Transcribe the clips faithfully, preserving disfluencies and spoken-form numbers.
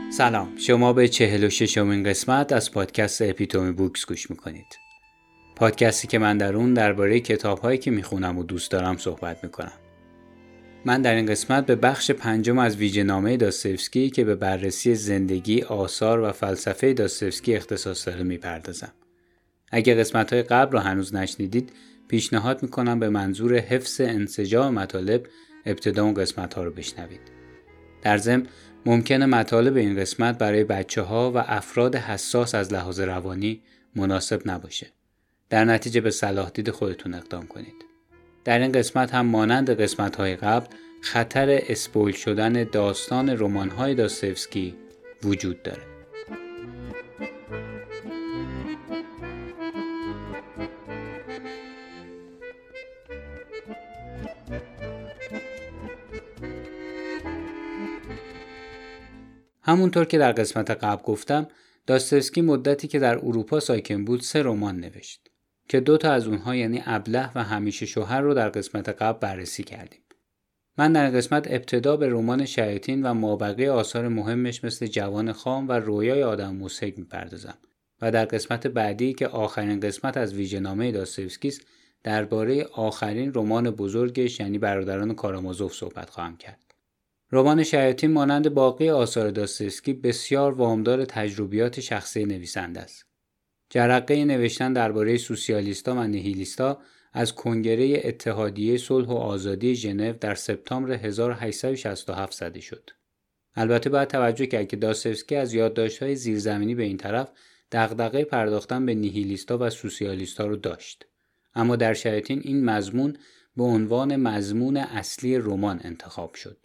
سلام، شما به چهل و ششمین قسمت از پادکست اپیتومی بوکس گوش میکنید. پادکستی که من در اون درباره کتاب‌هایی که میخونم و دوست دارم صحبت میکنم. من در این قسمت به بخش پنجم از ویژه‌نامه داستایوفسکی که به بررسی زندگی، آثار و فلسفه داستایوفسکی اختصاص داره میپردازم. اگه قسمت‌های قبل رو هنوز نشنیدید، پیشنهاد میکنم به منظور حفظ انسجام مطالب ابتدا اون قسمت‌ها رو بشنوید. در ضمن ممکنه مطالب این قسمت برای بچه‌ها و افراد حساس از لحاظ روانی مناسب نباشه. در نتیجه به صلاح دید خودتون اقدام کنید. در این قسمت هم مانند قسمت‌های قبل خطر اسپویل شدن داستان رمان‌های داستایوفسکی وجود داره. همونطور که در قسمت قبل گفتم، داستایوفسکی مدتی که در اروپا ساکن بود سه رمان نوشت که دو تا از اونها یعنی ابله و همیشه شوهر رو در قسمت قبل بررسی کردیم. من در قسمت ابتدا به رمان شیاطین و مابقی آثار مهمش مثل جوان خام و رویای آدم مضحک میپردازم و در قسمت بعدی که آخرین قسمت از ویژه‌نامه داستایوفسکی است درباره آخرین رمان بزرگش یعنی برادران کارامازوف صحبت خواهم کرد. رمان شیاطین مانند باقی آثار داستایوفسکی بسیار وامدار تجربیات شخصی نویسنده است. جرقه نوشتن درباره سوسیالیستا و نیهیلیستا از کنگره اتحادیه صلح و آزادی ژنو در سپتامبر هزار و هشتصد و شصت و هفت زده شد. البته باید توجه کرد که داستایوفسکی از یادداشت‌های زیرزمینی به این طرف دغدغه پرداختن به نیهیلیستا و سوسیالیستا رو داشت. اما در شیاطین این مضمون به عنوان مضمون اصلی رمان انتخاب شد.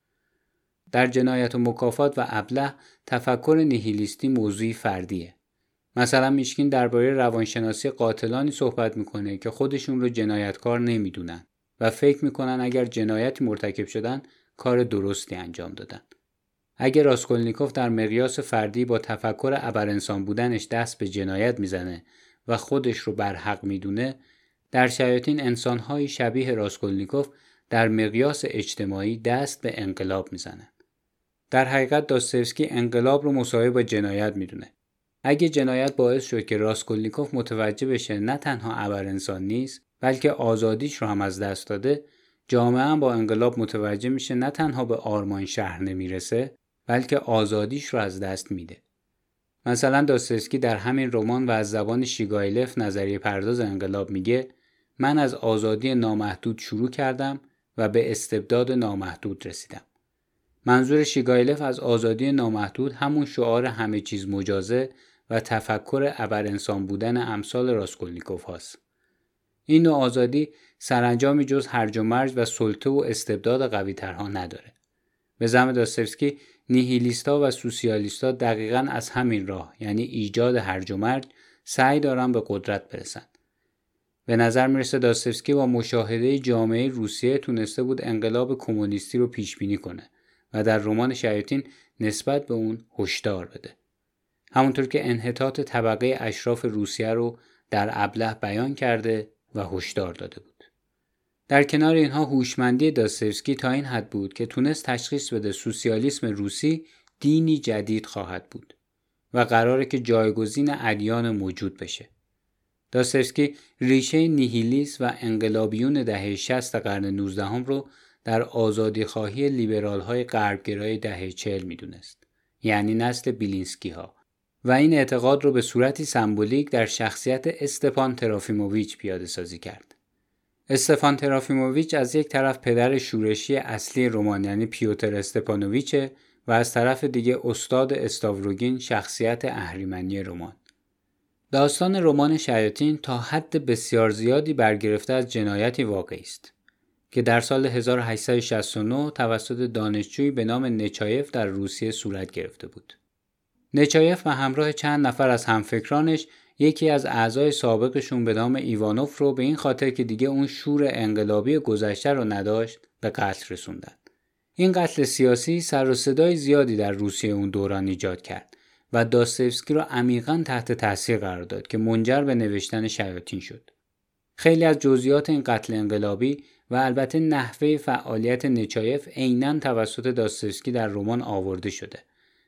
در جنایت و مکافات و ابله تفکر نیهیلیستی موضوعی فردیه. مثلا میشکین درباره روانشناسی قاتلانی صحبت میکنه که خودشون رو جنایتکار نمیدونن و فکر میکنن اگر جنایتی مرتکب شدن کار درستی انجام دادن. اگر راسکولنیکوف در مقیاس فردی با تفکر ابرانسان بودنش دست به جنایت میزنه و خودش رو برحق میدونه، در شیاطین انسان‌های شبیه راسکولنیکوف در مقیاس اجتماعی دست به انقلاب میزنن. در حقیقت داستایوفسکی انقلاب رو مساوی با جنایت میدونه. اگه جنایت باعث شد که راسکولنیکوف متوجه بشه نه تنها ابرانسان نیست بلکه آزادیش رو هم از دست داده، جامعه هم با انقلاب متوجه میشه نه تنها به آرمان شهر نمیرسه بلکه آزادیش رو از دست میده. مثلا داستایوفسکی در همین رمان و از زبان شیگایلف نظریه پرداز انقلاب میگه من از آزادی نامحدود شروع کردم و به استبداد نامحدود رسیدم. منظور شیگایلف از آزادی نامحدود همون شعار همه چیز مجازه و تفکر ابرانسان بودن امثال راسکولنیکوف هاست. این نوع آزادی سرانجامی جز هرج و مرج و سلطه و استبداد قوی ترها نداره. به زعم داستایوفسکی نیهیلیستا و سوسیالیستا دقیقاً از همین راه یعنی ایجاد هرج و مرج سعی دارن به قدرت برسن. به نظر میرسه داستایوفسکی با مشاهده جامعه روسیه تونسته بود انقلاب کمونیستی رو پیش بینی کنه و در رمان شیاطین نسبت به اون هشدار بده. همونطور که انحطاط طبقه اشراف روسیه رو در ابله بیان کرده و هشدار داده بود. در کنار اینها هوشمندی داستایوفسکی تا این حد بود که تونست تشخیص بده سوسیالیسم روسی دینی جدید خواهد بود و قراره که جایگزین ادیان موجود بشه. داستایوفسکی ریشه نیهیلیسم و انقلابیون دهه شصت قرن نوزدهم رو در آزادیخواهی لیبرال‌های غربگرای دهه چهل می‌دونست، یعنی نسل بیلینسکی ها، و این اعتقاد رو به صورتی سمبولیک در شخصیت استپان تروفیموویچ پیاده سازی کرد. استپان تروفیموویچ از یک طرف پدر شورشی اصلی رمان یعنی پیوتر استپانوویچه و از طرف دیگه استاد استاوروگین شخصیت اهریمنی رمان. داستان رمان شیاطین تا حد بسیار زیادی برگرفته از جنایتی واقعی است که در سال هزار و هشتصد و شصت و نه توسط دانشجویی به نام نچایف در روسیه صورت گرفته بود. نچایف و همراه چند نفر از همفکرانش یکی از اعضای سابقشون به نام ایوانوف رو به این خاطر که دیگه اون شور انقلابی گذشته رو نداشت به قتل رسوندن. این قتل سیاسی سر و صدای زیادی در روسیه اون دوران ایجاد کرد و داستایوفسکی رو عمیقاً تحت تاثیر قرار داد که منجر به نوشتن شیاطین شد. خیلی از جزئیات این قتل انقلابی و البته نحوه فعالیت نچایف عیناً توسط داستایوفسکی در رمان آورده شده.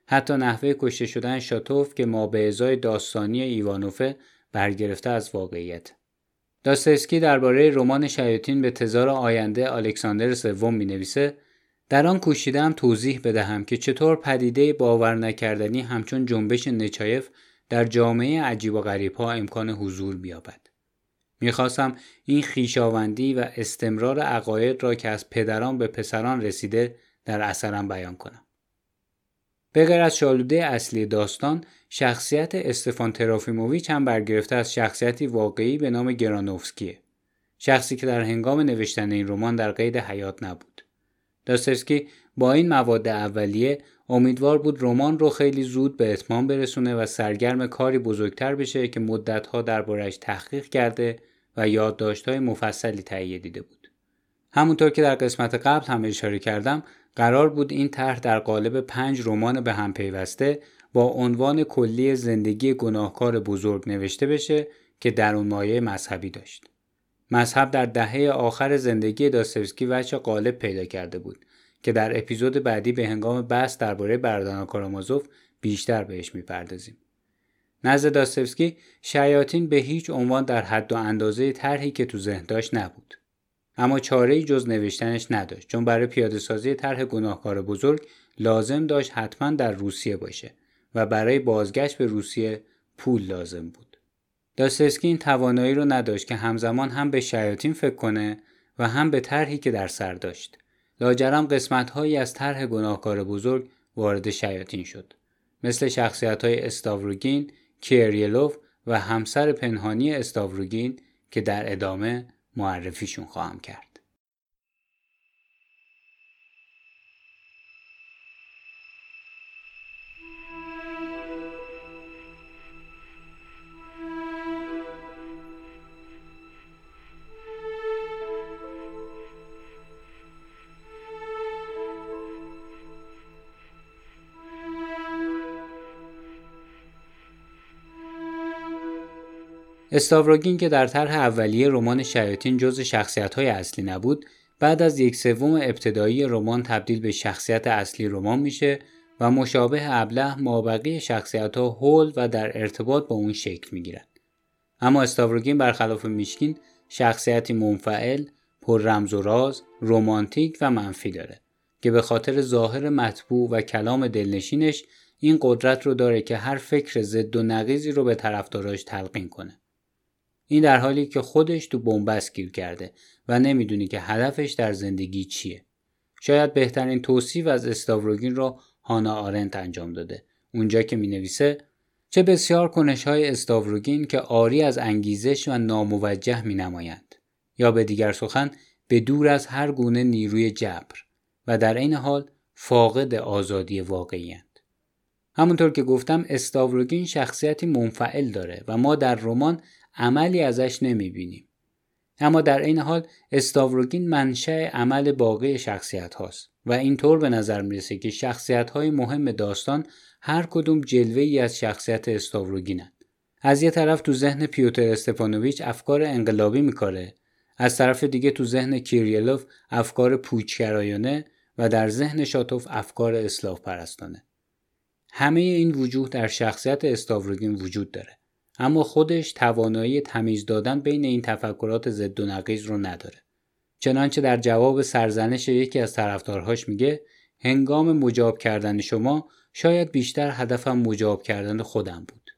حتی نحوه کشته شدن شاتوف که ما به ازای داستانی ایوانوف برگرفته از واقعیت. داستایوسکی درباره رمان شیاطین به تزار آینده الکساندر سوم می‌نویسه: در آن کوشیدم توضیح بدهم که چطور پدیده باور نکردنی همچون جنبش نچایف در جامعه عجیب و غریب‌ها امکان حضور بیابد. می‌خواستم این خویشاوندی و استمرار عقاید را که از پدران به پسران رسیده در اثرم بیان کنم. به غیر از شالوده اصلی داستان، شخصیت استفان تروفیموویچ هم برگرفته از شخصیتی واقعی به نام گرانوفسکیه. شخصی که در هنگام نوشتن این رمان در قید حیات نبود. داستایوسکی با این مواد اولیه امیدوار بود رمان رو خیلی زود به اتمام برسونه و سرگرم کاری بزرگتر بشه که مدت‌ها درباره‌اش تحقیق کرده و یادداشت‌های مفصلی تهیه دیده بود. همونطور که در قسمت قبل هم اشاره کردم، قرار بود این طرح در قالب پنج رمان به هم پیوسته با عنوان کلی زندگی گناهکار بزرگ نوشته بشه که درونمایه مذهبی داشت. مذهب در دهه آخر زندگی داستایوسکی وجه غالب پیدا کرده بود که در اپیزود بعدی به هنگام بحث درباره برادران کارامازوف بیشتر بهش میپردازیم. نزد داستایوسکی شیاطین به هیچ عنوان در حد و اندازه طرحی که تو ذهن داشت نبود. اما چاره‌ای جز نوشتنش نداشت، چون برای پیاده‌سازی طرح گناهکار بزرگ لازم داشت حتما در روسیه باشه و برای بازگشت به روسیه پول لازم بود. داستایوسکی این توانایی رو نداشت که همزمان هم به شیاطین فکر کنه و هم به طرحی که در سر داشت. لاجرم قسمت‌هایی از طرح گناهکار بزرگ وارد شیاطین شد، مثل شخصیت‌های استاوروگین، کیریلوف و همسر پنهانی استاوروگین که در ادامه معرفیشون خواهم کرد. استاوروگین که در طرح اولیه رمان شیاطین جزو شخصیت‌های اصلی نبود، بعد از یک سوم ابتدایی رمان تبدیل به شخصیت اصلی رمان میشه و مشابه ابله مابقی شخصیت‌ها حول و در ارتباط با اون شکل میگیرن. اما استاوروگین برخلاف میشکین شخصیتی منفعل، پر رمز و راز، رمانتیک و منفی داره که به خاطر ظاهر مطبوع و کلام دلنشینش این قدرت رو داره که هر فکر ضد و نقیضی رو به طرفداراش تلقین کنه. این در حالی که خودش تو بن‌بست گیر کرده و نمیدونی که هدفش در زندگی چیه. شاید بهترین توصیف از استاوروگین رو هانا آرنت انجام داده، اونجا که مینویسه: چه بسیار کنش‌های استاوروگین که عاری از انگیزش و ناموجه مینمایند، یا به دیگر سخن به دور از هر گونه نیروی جبر و در این حال فاقد آزادی واقعی‌اند. همونطور که گفتم استاوروگین شخصیتی منفعل داره و ما در رمان عملی ازش نمیبینیم. اما در این حال استاوروگین منشأ عمل باقی شخصیت هاست و اینطور به نظر میرسه که شخصیت های مهم داستان هر کدوم جلوه ای از شخصیت استاوروگینند. از یه طرف تو ذهن پیوتر استپانوویچ افکار انقلابی میکاره، از طرف دیگه تو ذهن کیریلوف افکار پوچگرایانه و در ذهن شاتوف افکار اصلاح پرستانه. همه این وجوه در شخصیت استاوروگین وجود داره، اما خودش توانایی تمیز دادن بین این تفکرات ضد و نقیض رو نداره. چنانچه در جواب سرزنش یکی از طرفدارهاش میگه: هنگام مجاب کردن شما شاید بیشتر هدفم مجاب کردن خودم بود.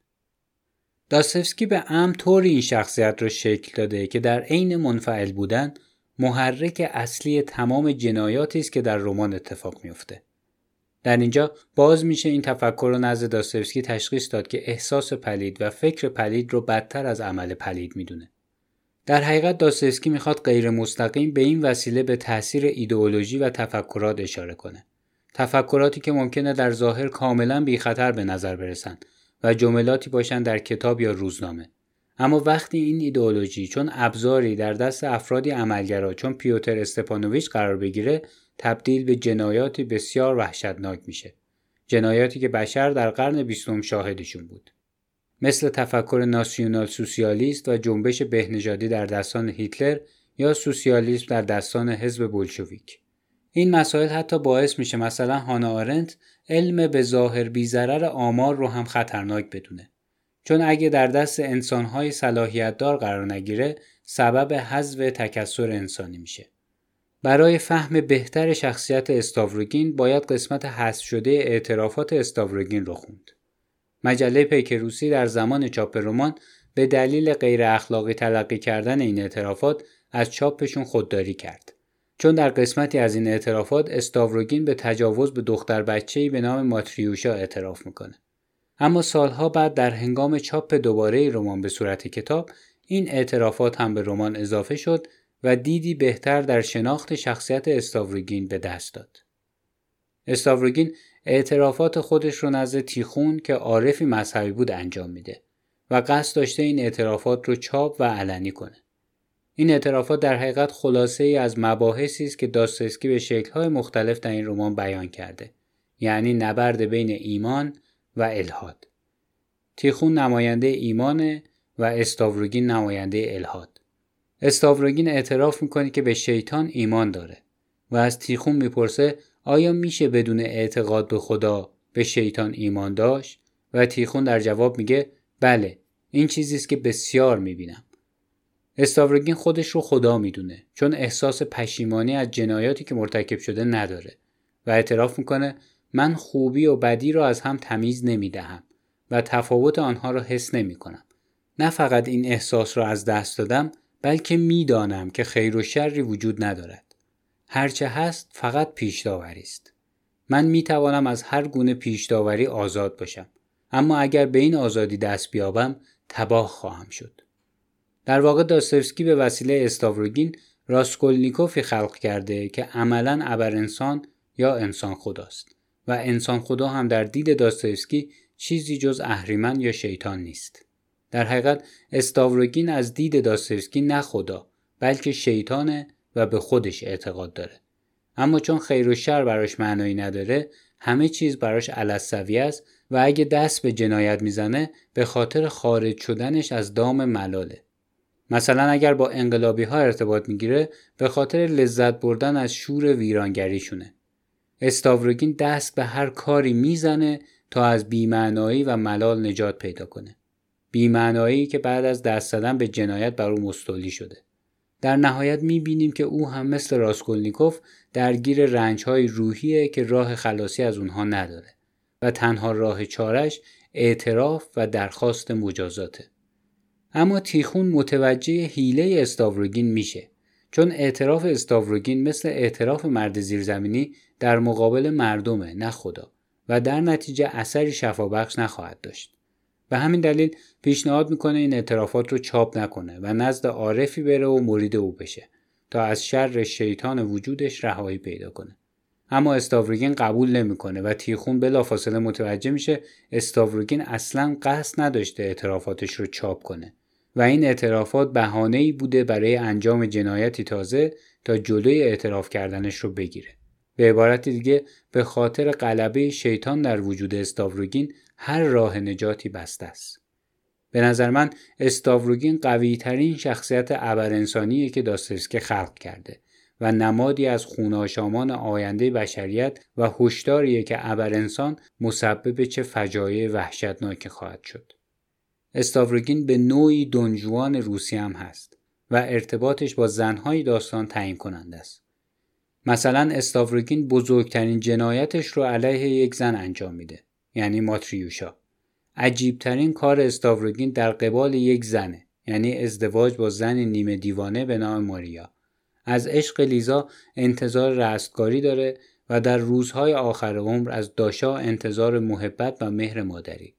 داستایوسکی به عمد طوری این شخصیت رو شکل داده که در عین منفعل بودن محرک اصلی تمام جنایاتی است که در رمان اتفاق میفته. در اینجا باز میشه این تفکر رو نزد داستایوسکی تشخیص داد که احساس پلید و فکر پلید رو بدتر از عمل پلید میدونه. در حقیقت داستایوسکی میخواد غیر مستقیم به این وسیله به تأثیر ایدئولوژی و تفکرات اشاره کنه. تفکراتی که ممکنه در ظاهر کاملا بی خطر به نظر برسن و جملاتی باشن در کتاب یا روزنامه. اما وقتی این ایدئولوژی چون ابزاری در دست افرادی عملگرا چون پیوتر استپانوویچ قرار بگیره، تبدیل به جنایاتی بسیار وحشتناک میشه. جنایاتی که بشر در قرن بیستم شاهدشون بود. مثل تفکر ناسیونال سوسیالیست و جنبش بهنژادی در دستان هیتلر یا سوسیالیسم در دستان حزب بولشویک. این مسائل حتی باعث میشه مثلا هانا آرنت علم به ظاهر بی ضرر آمار رو هم خطرناک بدونه. چون اگه در دست انسان‌های صلاحیت دار قرار نگیره سبب حذف تکثر انسانی میشه. برای فهم بهتر شخصیت استاوروگین باید قسمت حذف شده اعترافات استاوروگین رو خوند. مجله پیکروسی در زمان چاپ رمان به دلیل غیر اخلاقی تلقی کردن این اعترافات از چاپشون خودداری کرد. چون در قسمتی از این اعترافات استاوروگین به تجاوز به دختر بچه‌ای به نام ماتریوشا اعتراف میکنه. اما سالها بعد در هنگام چاپ دوباره رمان به صورت کتاب این اعترافات هم به رمان اضافه شد و دیدی بهتر در شناخت شخصیت استاوروگین به دست داد. استاوروگین اعترافات خودش رو نزد تیخون که عارفی مذهبی بود انجام میده و قصد داشته این اعترافات رو چاپ و علنی کنه. این اعترافات در حقیقت خلاصه ای از مباحثی است که داستایوفسکی به شکل‌های مختلف در این رمان بیان کرده، یعنی نبرد بین ایمان و الحاد. تیخون نماینده ایمانه و استاوروگین نماینده الحاد. استاوروگین اعتراف میکنه که به شیطان ایمان داره و از تیخون میپرسه آیا میشه بدون اعتقاد به خدا به شیطان ایمان داشت؟ و تیخون در جواب میگه بله، این چیزی است که بسیار میبینم. استاوروگین خودش رو خدا میدونه چون احساس پشیمانی از جنایاتی که مرتکب شده نداره و اعتراف میکنه من خوبی و بدی رو از هم تمیز نمیدهم و تفاوت آنها رو حس نمیکنم. نه فقط این احساس رو از دست دادم بلکه میدانم که خیر و شری وجود ندارد. هرچه هست فقط پیش‌داوری است. من میتوانم از هر گونه پیش‌داوری آزاد باشم، اما اگر به این آزادی دست بیابم تباه خواهم شد. در واقع داستایوفسکی به وسیله استاوروگین راسکولنیکوفی خلق کرده که عملاً ابرانسان یا انسان خداست و انسان خدا هم در دید داستایوفسکی چیزی جز اهریمن یا شیطان نیست. در حقیقت استاوروگین از دید داستایوفسکی نه خدا بلکه شیطانه و به خودش اعتقاد داره. اما چون خیر و شر براش معنایی نداره، همه چیز براش علی‌السویه است و اگه دست به جنایت میزنه به خاطر خارج شدنش از دام ملاله. مثلا اگر با انقلابی ها ارتباط میگیره به خاطر لذت بردن از شور ویرانگریشونه. استاوروگین دست به هر کاری میزنه تا از بی‌معنایی و ملال نجات پیدا کنه. بی‌معنایی که بعد از دست زدن به جنایت بر او مستولی شده. در نهایت میبینیم که او هم مثل راسکولنیکوف درگیر رنج‌های روحیه که راه خلاصی از اونها نداره و تنها راه چارش اعتراف و درخواست مجازاته. اما تیخون متوجه حیله استاوروگین میشه چون اعتراف استاوروگین مثل اعتراف مرد زیرزمینی در مقابل مردمه نه خدا و در نتیجه اثری شفابخش نخواهد داشت. به همین دلیل پیشنهاد میکنه این اعترافات رو چاپ نکنه و نزد عارفی بره و مرید او بشه تا از شر شیطان وجودش رهایی پیدا کنه. اما استاوروگین قبول نمیکنه و تیخون بلافاصله متوجه میشه استاوروگین اصلاً قصد نداشته اعترافاتش رو چاپ کنه و این اعترافات بهانه‌ای بوده برای انجام جنایتی تازه تا جلوی اعتراف کردنش رو بگیره. به عبارت دیگه به خاطر غلبه شیطان در وجود استاوروگین هر راه نجاتی بسته است. به نظر من استاوروگین قوی ترین شخصیت ابرانسانیه که داستایوفسکی خلق کرده و نمادی از خون‌آشامان آینده بشریت و هشداریه که ابرانسان مسبب چه فجایع وحشتناکی خواهد شد. استاوروگین به نوعی دونجوان روسی هم هست و ارتباطش با زنهای داستان تعیین کننده است. مثلا استاوروگین بزرگترین جنایتش رو علیه یک زن انجام میده، یعنی ماتریوشا. عجیبترین کار استاوروگین در قبال یک زنه، یعنی ازدواج با زن نیمه دیوانه به نام ماریا. از عشق لیزا انتظار رستگاری داره و در روزهای آخر عمر از داشا انتظار محبت و مهر مادری.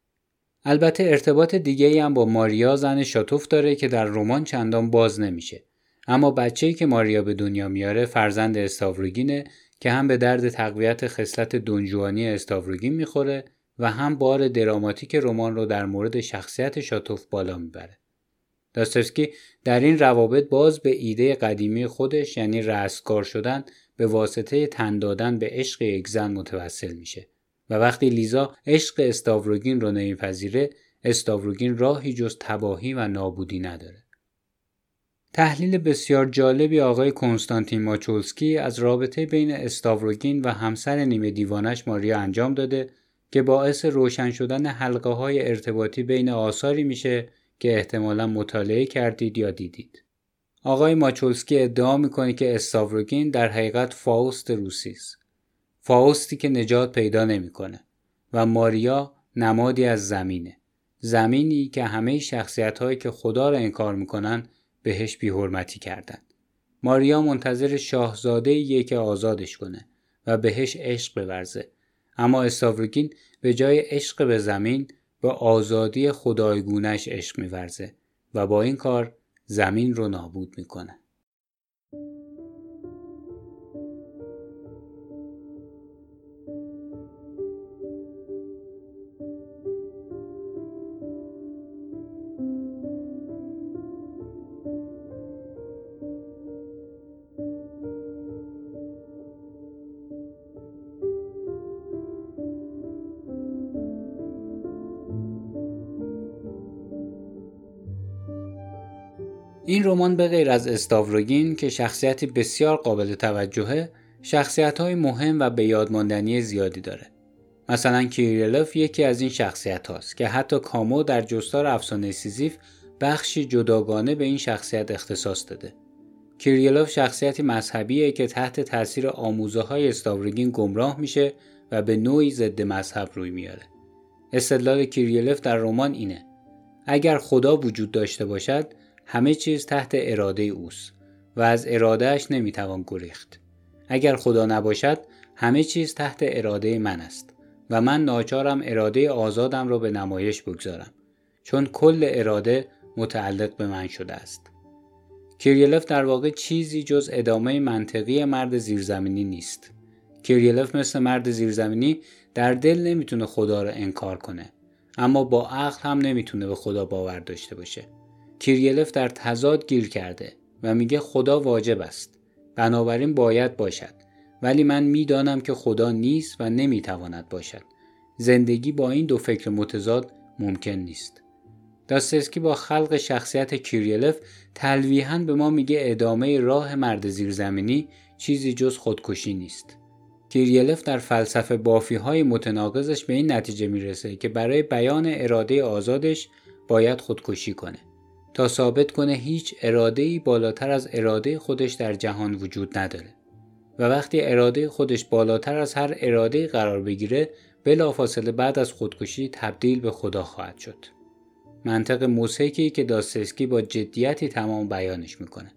البته ارتباط دیگه‌ای هم با ماریا زن شاتوف داره که در رمان چندان باز نمیشه. اما بچه‌ای که ماریا به دنیا میاره فرزند استاوروگینه که هم به درد تقویت خصلت دونجوانی استاوروگین میخوره و هم بار دراماتیک رمان رو در مورد شخصیت شاتوف بالا میبره. داستایوفسکی در این روابط باز به ایده قدیمی خودش یعنی رستگار شدن به واسطه تن دادن به عشق یک زن متوسل میشه و وقتی لیزا عشق استاوروگین رو نمیپذیره، استاوروگین راهی جز تباهی و نابودی نداره. تحلیل بسیار جالبی آقای کنستانتین ماچولسکی از رابطه بین استاوروگین و همسر نیمه دیوانش ماریا انجام داده که باعث روشن شدن حلقه‌های ارتباطی بین آثاری میشه که احتمالاً مطالعه کردید یا دیدید. آقای ماچولسکی ادعا میکنه که استاوروگین در حقیقت فاوست روسی است. فاوستی که نجات پیدا نمیکنه و ماریا نمادی از زمینه. زمینی که همه شخصیت‌هایی که خدا را انکار میکنن بهش بی‌حرمتی کردن. ماریا منتظر شاهزاده‌ایه که آزادش کنه و بهش عشق بورزه. اما استاوروگین به جای عشق به زمین به آزادی خدایگونه‌اش عشق می‌ورزه و با این کار زمین رو نابود میکنه. این رمان به غیر از استاوروگین که شخصیتی بسیار قابل توجهه، شخصیت‌های مهم و به یاد ماندنی زیادی داره. مثلا کیریلوف یکی از این شخصیت هاست که حتی کامو در جستار افسانه سیزیف بخشی جداگانه به این شخصیت اختصاص داده. کیریلوف شخصیتی مذهبیه که تحت تاثیر آموزه‌های استاوروگین گمراه میشه و به نوعی ضد مذهب روی میاره. استدلال کیریلوف در رمان اینه: اگر خدا وجود داشته باشد، همه چیز تحت اراده اوست و از ارادهش نمیتوان گریخت. اگر خدا نباشد، همه چیز تحت اراده من است و من ناچارم اراده آزادم را به نمایش بگذارم، چون کل اراده متعلق به من شده است. کیریلوف در واقع چیزی جز ادامه منطقی مرد زیرزمینی نیست. کیریلوف مثل مرد زیرزمینی در دل نمیتونه خدا را انکار کنه، اما با عقل هم نمیتونه به خدا باور داشته باشه. کیریلوف در تضاد گیر کرده و میگه خدا واجب است، بنابراین باید باشد، ولی من میدانم که خدا نیست و نمیتواند باشد. زندگی با این دو فکر متضاد ممکن نیست. داستایوسکی با خلق شخصیت کیریلوف تلویحاً به ما میگه ادامه راه مرد زیرزمینی چیزی جز خودکشی نیست. کیریلوف در فلسفه بافی‌های متناقضش به این نتیجه میرسه که برای بیان اراده آزادش باید خودکشی کنه تا ثابت کنه هیچ اراده‌ای بالاتر از اراده خودش در جهان وجود نداره. و وقتی اراده خودش بالاتر از هر اراده‌ای قرار بگیره، بلافاصله بعد از خودکشی تبدیل به خدا خواهد شد. منطق مضحکی که داستایوسکی با جدیتی تمام بیانش میکنه.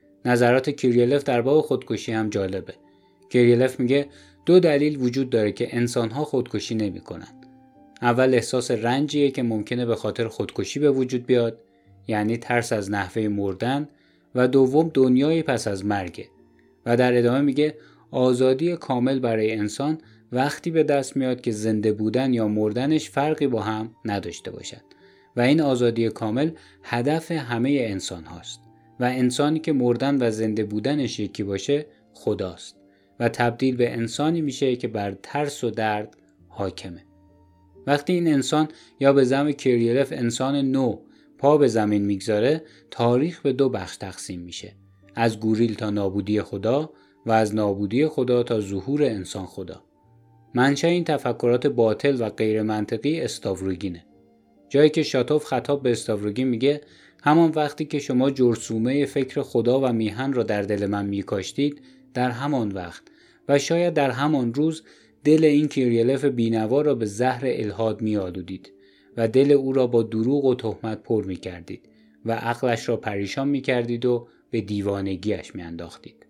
نظرات کیریلوف در باب خودکشی هم جالبه. کیریلوف میگه دو دلیل وجود داره که انسان‌ها خودکشی نمی‌کنن. اول احساس رنجیه که ممکنه به خاطر خودکشی به وجود بیاد، یعنی ترس از نحوه مردن، و دوم دنیای پس از مرگ. و در ادامه میگه آزادی کامل برای انسان وقتی به دست میاد که زنده بودن یا مردنش فرقی با هم نداشته باشد و این آزادی کامل هدف همه انسان هاست و انسانی که مردن و زنده بودنش یکی باشه خداست و تبدیل به انسانی میشه که بر ترس و درد حاکمه. وقتی این انسان یا به زعم کیریلوف انسان نو پا به زمین میگذاره، تاریخ به دو بخش تقسیم میشه: از گوریل تا نابودی خدا و از نابودی خدا تا ظهور انسان خدا. منشأ این تفکرات باطل و غیر منطقی استاوروگینه. جایی که شاتوف خطاب به استاوروگین میگه همان وقتی که شما جرثومه فکر خدا و میهن را در دل من میکاشتید، در همان وقت و شاید در همان روز دل این کیریلوف بینوا را به زهر الحاد میآلودید و دل او را با دروغ و تهمت پر میکردید و عقلش را پریشان میکردید و به دیوانگیش میانداختید.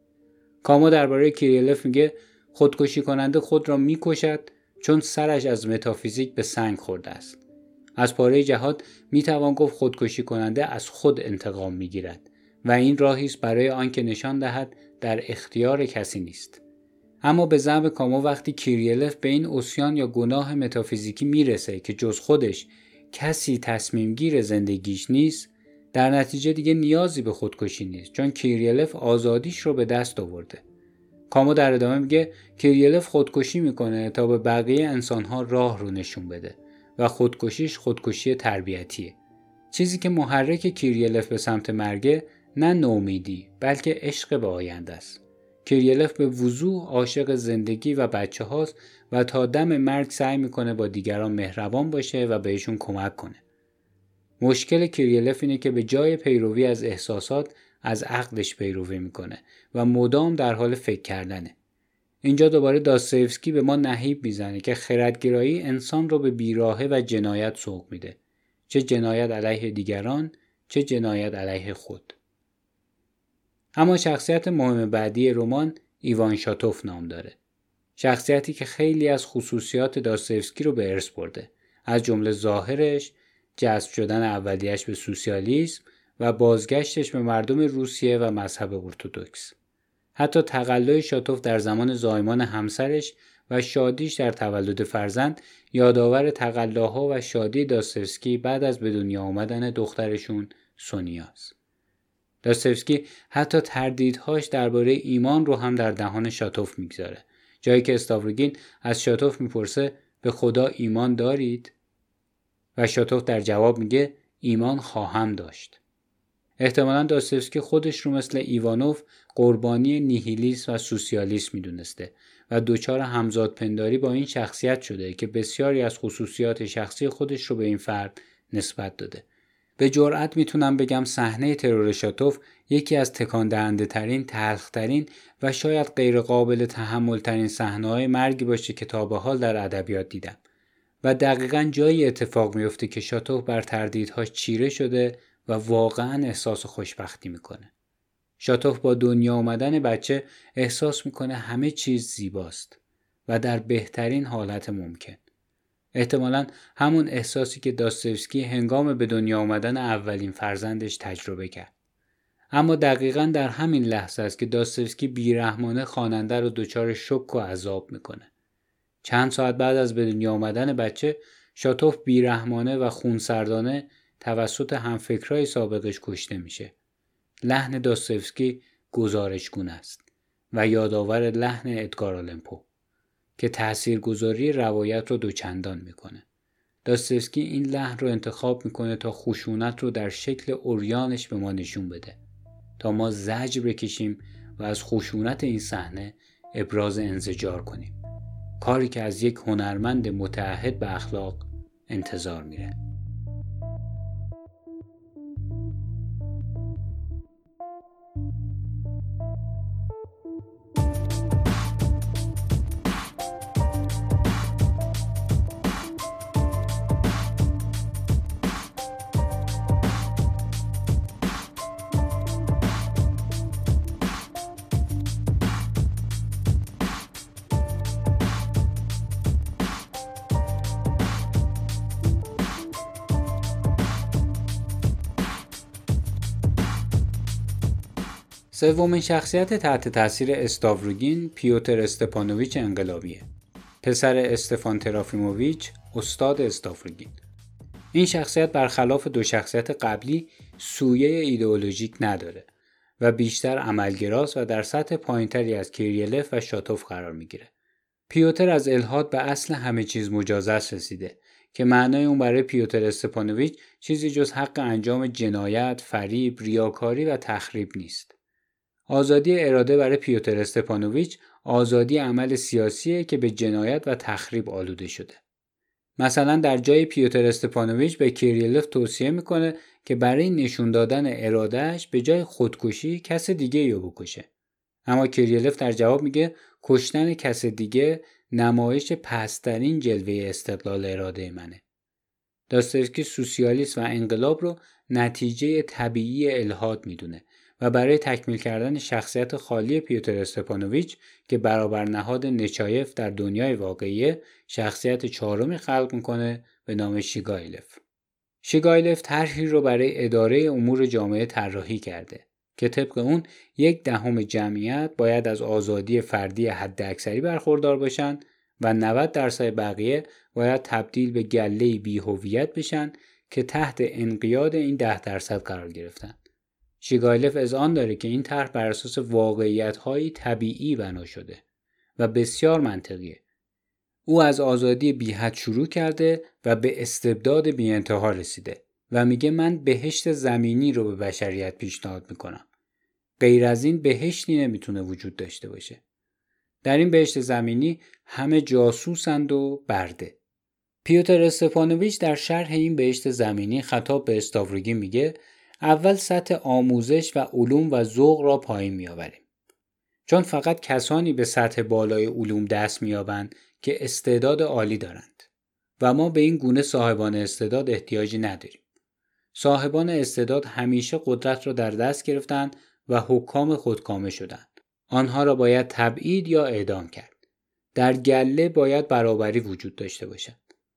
کامو درباره کیریلوف میگه خودکشی کننده خود را میکشد چون سرش از متافیزیک به سنگ خورده است. از پاره جهاد میتوان گفت خودکشی کننده از خود انتقام میگیرد و این راهی است برای آنکه نشان دهد در اختیار کسی نیست. اما به زعم کامو وقتی کیریلوف به این عصیان یا گناه متافیزیکی میرسه که جز خودش کسی تصمیم گیر زندگیش نیست، در نتیجه دیگه نیازی به خودکشی نیست، چون کیریلوف آزادیش رو به دست آورده. کامو در ادامه میگه کیریلوف خودکشی میکنه تا به بقیه انسانها راه رو نشون بده و خودکشیش خودکشی تربیتیه. چیزی که محرک کیریلوف به سمت مرگه نه نومیدی بلکه عشق به آینده است. کیریلف به وضوح عاشق زندگی و بچه هاست و تا دم مرگ سعی میکنه با دیگران مهربان باشه و بهشون کمک کنه. مشکل کیریلف اینه که به جای پیروی از احساسات از عقلش پیروی میکنه و مدام در حال فکر کردنه. اینجا دوباره داستایوفسکی به ما نهیب میزنه که خردگرایی انسان رو به بیراهه و جنایت سوق میده. چه جنایت علیه دیگران، چه جنایت علیه خود. اما شخصیت مهم بعدی رمان ایوان شاتوف نام داره. شخصیتی که خیلی از خصوصیات داستایوفسکی رو به ارث برده. از جمله ظاهرش، جذب شدن اولیه‌اش به سوسیالیسم و بازگشتش به مردم روسیه و مذهب ارتدوکس. حتی تقلع شاتوف در زمان زایمان همسرش و شادیش در تولد فرزند یادآور تقلاها و شادی داستایوفسکی بعد از به دنیا آمدن دخترشون سونیاست. داستایوفسکی حتی تردیدهاش درباره ایمان رو هم در دهان شاتوف میگذاره. جایی که استاوروگین از شاتوف میپرسه به خدا ایمان دارید؟ و شاتوف در جواب میگه ایمان خواهم داشت. احتمالاً داستایوفسکی خودش رو مثل ایوانوف قربانی نیهیلیسم و سوسیالیسم میدونسته و دوچار همزاد پنداری با این شخصیت شده که بسیاری از خصوصیات شخصی خودش رو به این فرد نسبت داده. به جرئت میتونم بگم صحنه ترور شاتوف یکی از تکان دهنده ترین، تلخ ترین و شاید غیر قابل تحمل ترین صحنه‌های مرگی باشه که تا به حال در ادبیات دیدم و دقیقاً جایی اتفاق میفته که شاتوف بر تردیدهاش چیره شده و واقعاً احساس خوشبختی میکنه. شاتوف با دنیا آمدن بچه احساس میکنه همه چیز زیباست و در بهترین حالت ممکن. احتمالاً همون احساسی که داستایوفسکی هنگام به دنیا آمدن اولین فرزندش تجربه کرد. اما دقیقاً در همین لحظه است که داستایوفسکی بیرحمانه خواننده رو دچار شوک و عذاب میکنه. چند ساعت بعد از به دنیا آمدن بچه، شاتوف بیرحمانه و خونسردانه توسط همفکرای سابقش کشته میشه. لحن داستایوفسکی گزارشگونه است و یادآور لحن ادگار آلن پو که تاثیرگذاری روایت رو دوچندان میکنه. داستایوفسکی این لحن رو انتخاب میکنه تا خشونت رو در شکل عریانش به ما نشون بده، تا ما زجر بکشیم و از خشونت این صحنه ابراز انزجار کنیم. کاری که از یک هنرمند متعهد به اخلاق انتظار میره. سومین شخصیت تحت تاثیر استاوروگین پیوتر استپانوویچ انقلابیه. پسر استفان ترافیموویچ، استاد استاوروگین. این شخصیت برخلاف دو شخصیت قبلی سویه ایدئولوژیک نداره و بیشتر عملگراست و در سطح پایینتری از کیریلف و شاتوف قرار میگیره. پیوتر از الحاد به اصل همه چیز مجاز است رسیده که معنای اون برای پیوتر استپانوویچ چیزی جز حق انجام جنایت، فریب، ریاکاری و تخریب نیست. آزادی اراده برای پیوتر استپانوویچ آزادی عمل سیاسیه که به جنایت و تخریب آلوده شده. مثلا در جای پیوتر استپانوویچ به کیریلف توصیه میکنه که برای نشون دادن ارادهش به جای خودکشی کس دیگه رو بکشه. اما کیریلف در جواب میگه کشتن کس دیگه نمایش پست‌ترین جلوه استقلال اراده منه. داستایوفسکی سوسیالیسم و انقلاب رو نتیجه طبیعی الحاد میدونه و برای تکمیل کردن شخصیت خالی پیوتر استپانوویچ که برابر نهاد نچایف در دنیای واقعی، شخصیت چهارمی خلق میکنه به نام شیگایلف. شیگایلف طرحی رو برای اداره امور جامعه طراحی کرده که طبق اون یک دهم جمعیت باید از آزادی فردی حداکثری برخوردار باشن و نود درصد بقیه باید تبدیل به گله‌ای بی‌هویت بشن که تحت انقیاد این ده درصد قرار گرفتن. شیگایلف اذعان داره که این طرح بر اساس واقعیت‌های طبیعی بنا شده و بسیار منطقیه. او از آزادی بی‌حد شروع کرده و به استبداد بی‌انتها رسیده و میگه من بهشت زمینی رو به بشریت پیشنهاد میکنم. غیر از این بهشتی نمیتونه وجود داشته باشه. در این بهشت زمینی همه جاسوسند و برده. پیوتر استپانویچ در شرح این بهشت زمینی خطاب به استاوروگین میگه اول سطح آموزش و علوم و ذوق را پایین میآوریم. چون فقط کسانی به سطح بالای علوم دست مییابند که استعداد عالی دارند و ما به این گونه صاحبان استعداد احتیاجی نداریم. صاحبان استعداد همیشه قدرت را در دست گرفتند و حکام خودکامه شدند. آنها را باید تبعید یا اعدام کرد. در گله باید برابری وجود داشته باشد.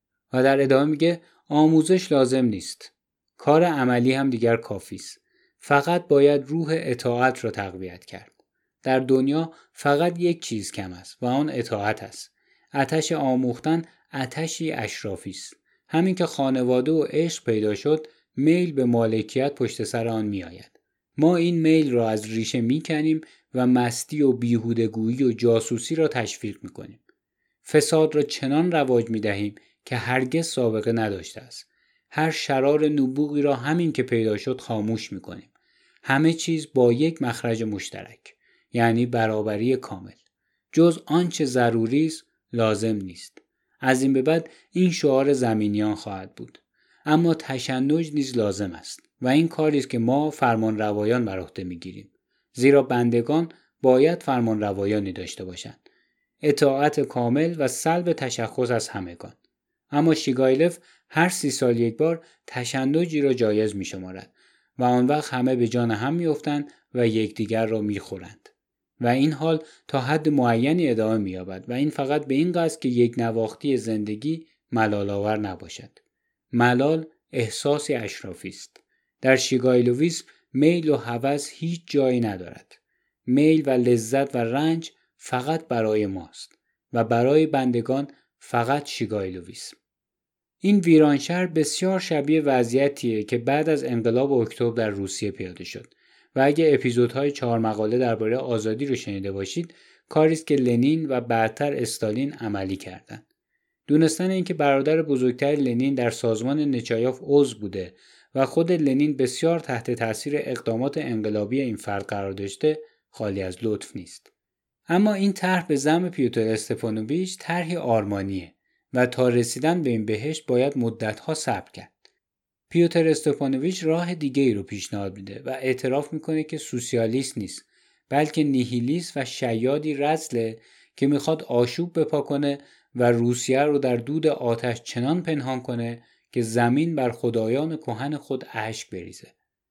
و در ادامه میگه آموزش لازم نیست. کار عملی هم دیگر کافی است. فقط باید روح اطاعت را تقویت کرد. در دنیا فقط یک چیز کم است و آن اطاعت است. آتش آموختن آتشی اشرافی است. همین که خانواده و عشق پیدا شد، میل به مالکیت پشت سر آن می آید. ما این میل را از ریشه می کنیم و مستی و بیهودگویی و جاسوسی را تشویق می کنیم. فساد را چنان رواج می دهیم که هرگز سابقه نداشته است. هر شرار نبوغی را همین که پیدا شد خاموش می کنیم. همه چیز با یک مخرج مشترک، یعنی برابری کامل. جز آنچه ضروری است لازم نیست. از این به بعد این شعار زمینیان خواهد بود. اما تشنج نیز لازم است و این کاری است که ما فرمان روایان بر عهده میگیریم. زیرا بندگان باید فرمان روایانی داشته باشند. اطاعت کامل و سلب تشخص از همگان. اما شیگایلف هر سی سال یک بار تشنجی را جایز می شمارد و آن وقت همه به جان هم می افتند و یکدیگر را می خورند. و این حال تا حد معینی ادامه می یابد و این فقط به این قصد که یک نواختی زندگی ملال آور نباشد. ملال احساسی اشرافی است. در شیگایلویسم میل و هوس هیچ جایی ندارد. میل و لذت و رنج فقط برای ماست و برای بندگان فقط شیگایلویسم. این ویرانشهر بسیار شبیه وضعیتیه که بعد از انقلاب اکتبر در روسیه پیاده شد و اگه اپیزودهای چهار مقاله درباره آزادی رو شنیده باشید، کاری است که لنین و بعدتر استالین عملی کردند. دونستن اینکه برادر بزرگتر لنین در سازمان نچایاف عضو بوده و خود لنین بسیار تحت تاثیر اقدامات انقلابی این فرد قرار داشته خالی از لطف نیست. اما این طرح به زعم پیوتر استپانوویچ طرحی آرمانیه و تا رسیدن به این بهشت باید مدت‌ها صبر کرد. پیوتر استپانوویچ راه دیگه ای رو پیشنهاد میده و اعتراف میکنه که سوسیالیست نیست، بلکه نیهیلیست و شیادی رذله که میخواد آشوب بپا کنه و روسیه رو در دود آتش چنان پنهان کنه که زمین بر خدایان کهن خود اشک بریزه.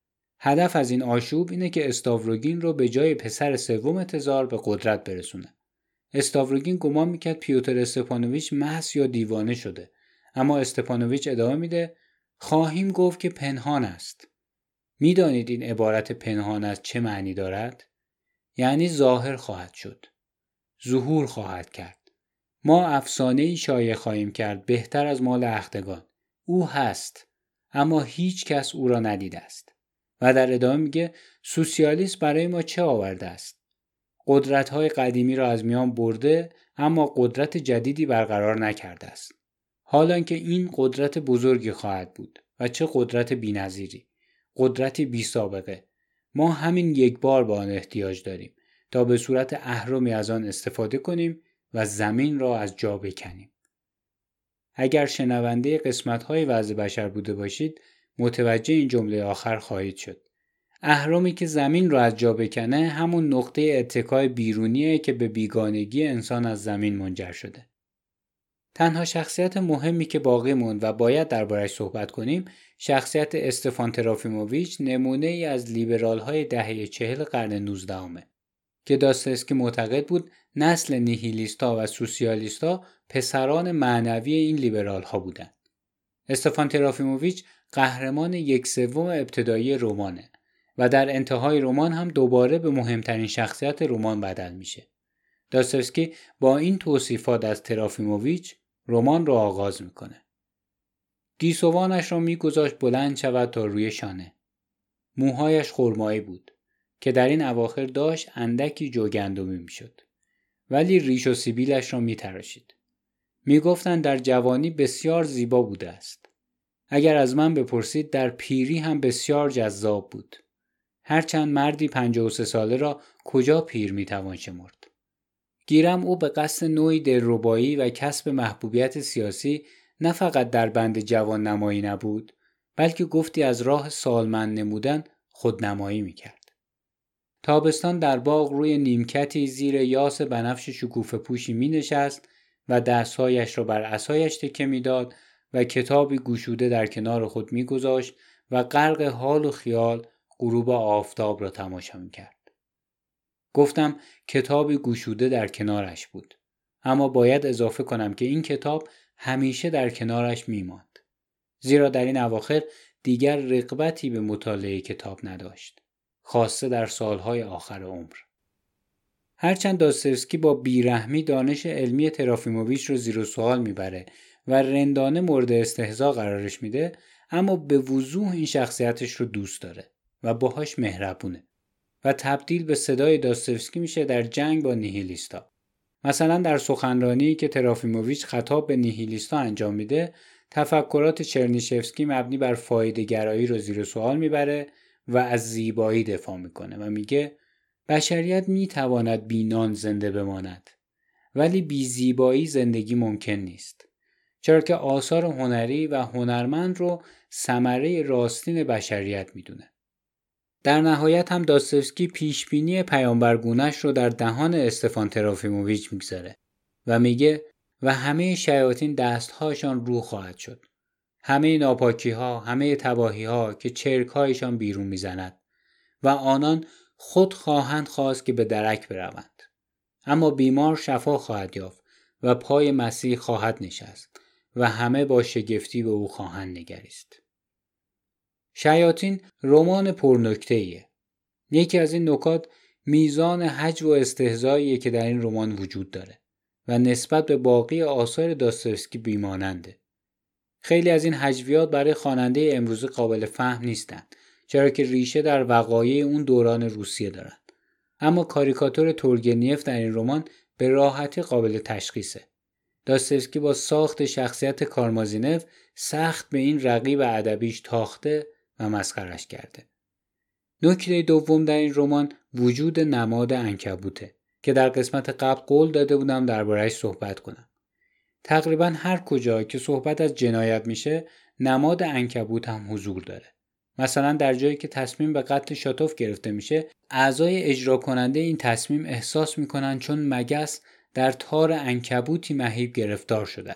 هدف از این آشوب اینه که استاوروگین رو به جای پسر سوم تزار به قدرت برسونه. استاوروگین گمان میکرد پیوتر استپانوویچ محض یا دیوانه شده، اما استپانوویچ ادامه میده خواهیم گفت که پنهان است. میدانید این عبارت پنهان است چه معنی دارد؟ یعنی ظاهر خواهد شد. ظهور خواهد کرد. ما افسانه‌ای شایع خواهیم کرد بهتر از مال اختگان. او هست، اما هیچ کس او را ندیده است. و در ادامه میگه سوسیالیسم برای ما چه آورده است؟ قدرت‌های قدیمی را از میان برده اما قدرت جدیدی برقرار نکرده است. حالان که این قدرت بزرگی خواهد بود و چه قدرت بی‌نظیری، قدرتی بی سابقه. ما همین یک بار به آن احتیاج داریم تا به صورت اهرمی از آن استفاده کنیم و زمین را از جا بکنیم. اگر شنونده قسمت‌های وضع بشر بوده باشید، متوجه این جمله آخر خواهید شد. اهرمی که زمین را از جا بکنه همون نقطه اتکای بیرونیه که به بیگانگی انسان از زمین منجر شده. تنها شخصیت مهمی که باقی موند و باید دربارش صحبت کنیم، شخصیت استفان ترافیموویچ، نمونه ای از لیبرال های دهه چهل قرن نوزدهمه که داستایوسکی معتقد بود نسل نیهیلیستا و سوسیالیستا پسران معنوی این لیبرال ها بودند. استفان ترافیموویچ قهرمان یک سوم ابتدایی رمانه و در انتهای رمان هم دوباره به مهمترین شخصیت رمان بدل میشه. داستایوسکی با این توصیفات از ترافیموویچ رمان رو آغاز میکنه. گیسوانش را میگذاشت بلند شود تا روی شانه. موهایش خرمایی بود که در این اواخر داشت اندکی جوگندمی میشد. ولی ریش و سیبیلش را میتراشید. میگفتند در جوانی بسیار زیبا بوده است. اگر از من بپرسید در پیری هم بسیار جذاب بود. هرچند مردی پنجاه و سه ساله را کجا پیر میتوان شمرد. گیرم او به قصد نوعی دلربایی و کسب محبوبیت سیاسی نه فقط در بند جوان نمایی نبود، بلکه گفتی از راه سالمند نمودن خودنمایی میکرد. تابستان در باغ روی نیمکتی زیر یاس بنفش شکوفه پوشی می نشست و دستهایش را بر عصایش تکه می داد و کتابی گشوده در کنار خود می گذاشت و غرق حال و خیال غروب آفتاب را تماشا می کرد. گفتم کتابی گشوده در کنارش بود، اما باید اضافه کنم که این کتاب همیشه در کنارش می ماند، زیرا در این اواخر دیگر رغبتی به مطالعه کتاب نداشت، خاصه در سالهای آخر عمر. هرچند داستایوسکی با بیرحمی دانش علمی ترافیموویچ رو زیر سوال میبره و رندانه مورد استهزا قرارش میده، اما به وضوح این شخصیتش رو دوست داره و باهاش مهربونه و تبدیل به صدای داستایوسکی میشه در جنگ با نیهیلیستا. مثلا در سخنرانی که ترافیموویچ خطاب به نیهیلیستا انجام میده، تفکرات چرنیشفسکی مبنی بر فایده گرایی رو زیر سوال میبره و از زیبایی دفاع میکنه و میگه بشریت میتواند بی نان زنده بماند، ولی بی زیبایی زندگی ممکن نیست، چرا که آثار هنری و هنرمند رو ثمره راستین بشریت میدونه. در نهایت هم داستایوسکی پیشبینی پیامبرگونش رو در دهان استفان ترافیموویچ میگذاره و میگه و همه شیاطین دستهاشان رو خواهد شد، همه ناپاکی ها، همه تباهی ها که چرک هایشان بیرون میزند و آنان خود خواهند خواست که به درک بروند، اما بیمار شفا خواهد یافت و پای مسیح خواهد نشست و همه با شگفتی به او خواهند نگریست. شیاطین رمان پرنکته‌ایه. یکی از این نکات میزان هجو و استهزاییه که در این رمان وجود داره و نسبت به باقی آثار داستایوسکی بیماننده. خیلی از این هجویات برای خواننده امروزی قابل فهم نیستند، چرا که ریشه در وقایع اون دوران روسیه دارند. اما کاریکاتور تورگنیف در این رمان به راحتی قابل تشخیصه. داستایوسکی با ساخت شخصیت کارمازینف سخت به این رقیب ادبیش تاخته و مسخرش کرده. نکته دوم در این رمان وجود نماد عنکبوته که در قسمت قبل قول داده بودم درباره‌اش صحبت کنم. تقریبا هر کجا که صحبت از جنایت میشه نماد عنکبوت هم حضور داره. مثلا در جایی که تصمیم به قتل شاتوف گرفته میشه، اعضای اجرا کننده این تصمیم احساس میکنن چون مگس در تار عنکبوتی مهیب گرفتار شدن.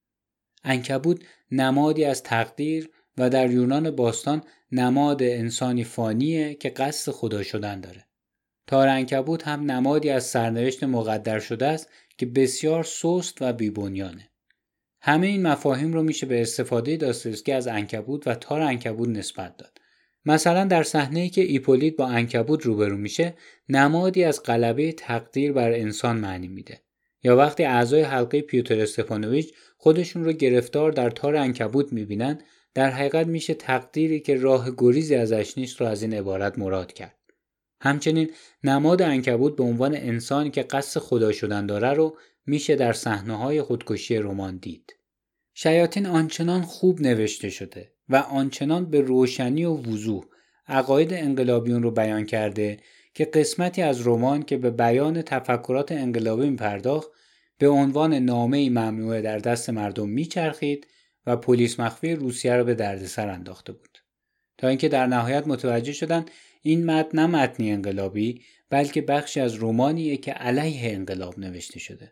عنکبوت نمادی از تقدیر و در یونان باستان نماد انسانی فانیه که قصد خدا شدن داره. تار عنکبوت هم نمادی از سرنوشت مقدر شده است که بسیار سست و بی‌بنیانه. همه این مفاهیم رو میشه به استفاده داستایوسکی از عنکبوت و تار عنکبوت نسبت داد. مثلا در صحنه‌ای که ایپولیت با عنکبوت روبرو میشه، نمادی از غلبه تقدیر بر انسان معنی میده. یا وقتی اعضای حلقه پیوتر استفانوویچ خودشون رو گرفتار در تار عنکبوت میبینن، در حقیقت میشه تقدیری که راه گریزی ازش نیست رو از این عبارت مراد کرد. همچنین نماد عنکبوت به عنوان انسانی که قصد خدا شدن داره رو میشه در صحنه‌های خودکشی رمان دید. شیاطین آنچنان خوب نوشته شده و آنچنان به روشنی و وضوح عقاید انقلابیون رو بیان کرده که قسمتی از رمان که به بیان تفکرات انقلابی می‌پرداخت به عنوان نامه‌ای ممنوعه در دست مردم میچرخید و پلیس مخفی روسیه رو به دردسر انداخته بود، تا اینکه در نهایت متوجه شدن این متن نه متنی انقلابی بلکه بخشی از رمانیه که علیه انقلاب نوشته شده.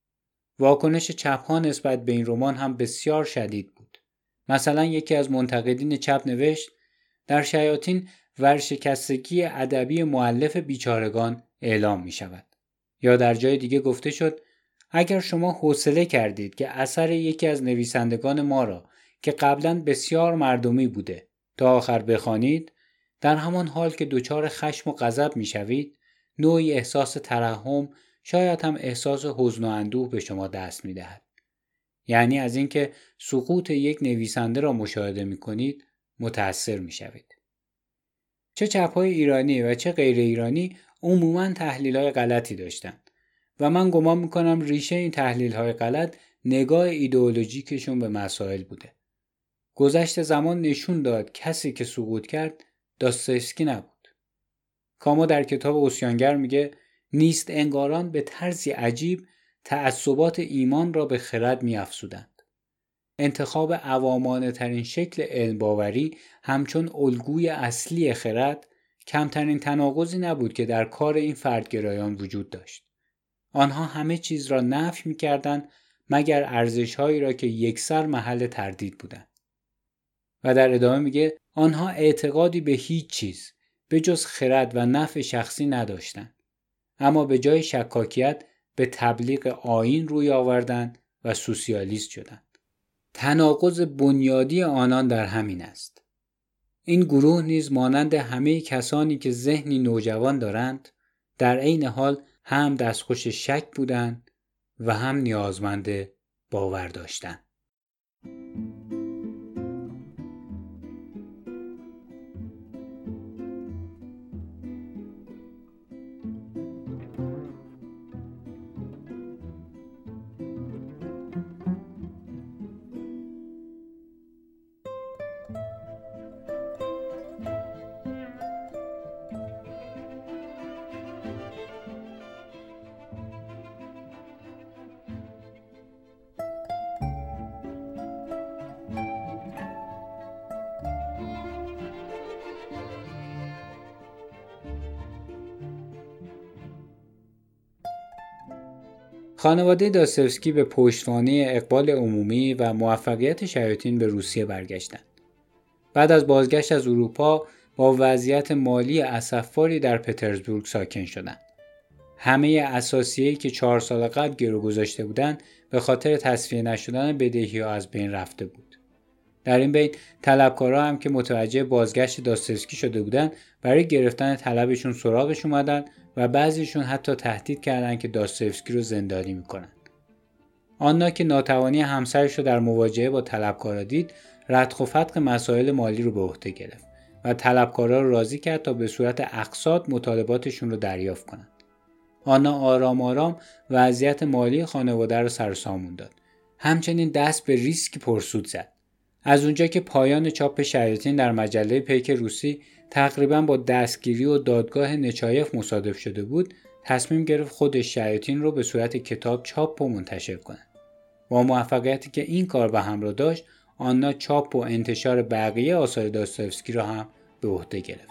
واکنش چپ‌ها نسبت به این رمان هم بسیار شدید بود. مثلا یکی از منتقدین چپ نوشت در شیاطین ورشکستگی ادبی مؤلف بیچارگان اعلام می شود. یا در جای دیگه گفته شد اگر شما حوصله کردید که اثر یکی از نویسندگان ما را که قبلا بسیار مردمی بوده تا آخر بخوانید، در همان حال که دچار خشم و غضب می شوید، نوعی احساس ترحم، شاید هم احساس حزن و اندوه به شما دست می دهد. یعنی از اینکه سقوط یک نویسنده را مشاهده می کنید متأثر می شوید. چه چپ‌های ایرانی و چه غیر ایرانی عموماً تحلیل‌های غلطی داشتند و من گمان می‌کنم ریشه این تحلیل‌های غلط نگاه ایدئولوژیکشون به مسائل بوده. گذشت زمان نشون داد کسی که سقوط کرد داستایوسکی نبود. کاما در کتاب عصیانگر میگه نیست انگاران به طرزی عجیب تعصبات ایمان را به خرد می‌افزودند. انتخاب عوامانه ترین شکل علم باوری همچون الگوی اصلی خرد کمترین تناقضی نبود که در کار این فردگرایان وجود داشت. آنها همه چیز را نفی می‌کردند مگر ارزش‌هایی را که یکسر محل تردید بودند. و در ادامه میگه آنها اعتقادی به هیچ چیز به جز خرد و نفع شخصی نداشتند، اما به جای شکاکیت به تبلیغ آیین روی آوردند و سوسیالیست شدند. تناقض بنیادی آنان در همین است. این گروه نیز مانند همه کسانی که ذهنی نوجوان دارند در عین حال هم دستخوش شک بودند و هم نیازمند باور داشتند. خانواده داستایوسکی به پشتوانه اقبال عمومی و موفقیت شیاطین به روسیه برگشتند. بعد از بازگشت از اروپا با وضعیت مالی اسفباری در پترزبورگ ساکن شدند. همه اساسیه‌ای که چهار سال قبل گرو گذاشته بودند به خاطر تصفیه نشدن بدهی‌ها از بین رفته بود. در این بین طلبکارا هم که متوجه بازگشت داستایوسکی شده بودند برای گرفتن طلبشون سراغش اومدن و بعضیشون حتی تهدید کردند که داستایوسکی رو زندانی میکنن. آنا که ناتوانی همسرش رو در مواجهه با طلبکارا دید، ردخ و فتق مسائل مالی رو به عهده گرفت و طلبکارا رو راضی کرد تا به صورت اقساط مطالباتشون رو دریافت کنند. آنا آرام آرام وضعیت مالی خانواده رو سر و سامون داد. همچنین دست به ریسک پرسود زد. از اونجا که پایان چاپ شیاطین در مجله پیک روسی تقریباً با دستگیری و دادگاه نچایف مصادف شده بود، تصمیم گرفت خودش شیاطین رو به صورت کتاب چاپ و منتشر کنه. با موفقیتی که این کار به همراه داشت، آنا چاپ و انتشار بقیه آثار داستایوسکی را هم به عهده گرفت.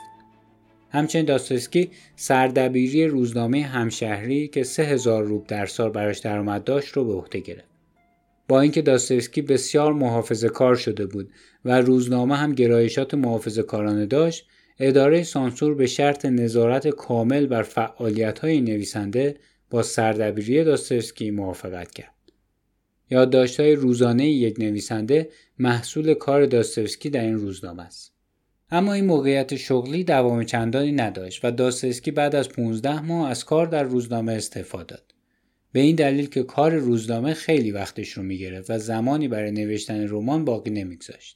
همچنین داستایوسکی سردبیری روزنامه همشهری که سه هزار روبل در سال براش درآمد داشت رو به عهده گرفت. با اینکه داستایوسکی بسیار محافظه‌کار شده بود و روزنامه هم گرایشات محافظه‌کارانه داشت، اداره سانسور به شرط نظارت کامل بر فعالیت‌های نویسنده با سردبیری داستایوسکی موافقت کرد. یادداشت‌های روزانه یک نویسنده محصول کار داستایوسکی در این روزنامه است. اما این موقعیت شغلی دوام چندانی نداشت و داستایوسکی بعد از پانزده ماه از کار در روزنامه استعفا داد. به این دلیل که کار روزنامه خیلی وقتش رو می‌گرفت و زمانی برای نوشتن رمان باقی نمی‌گذاشت.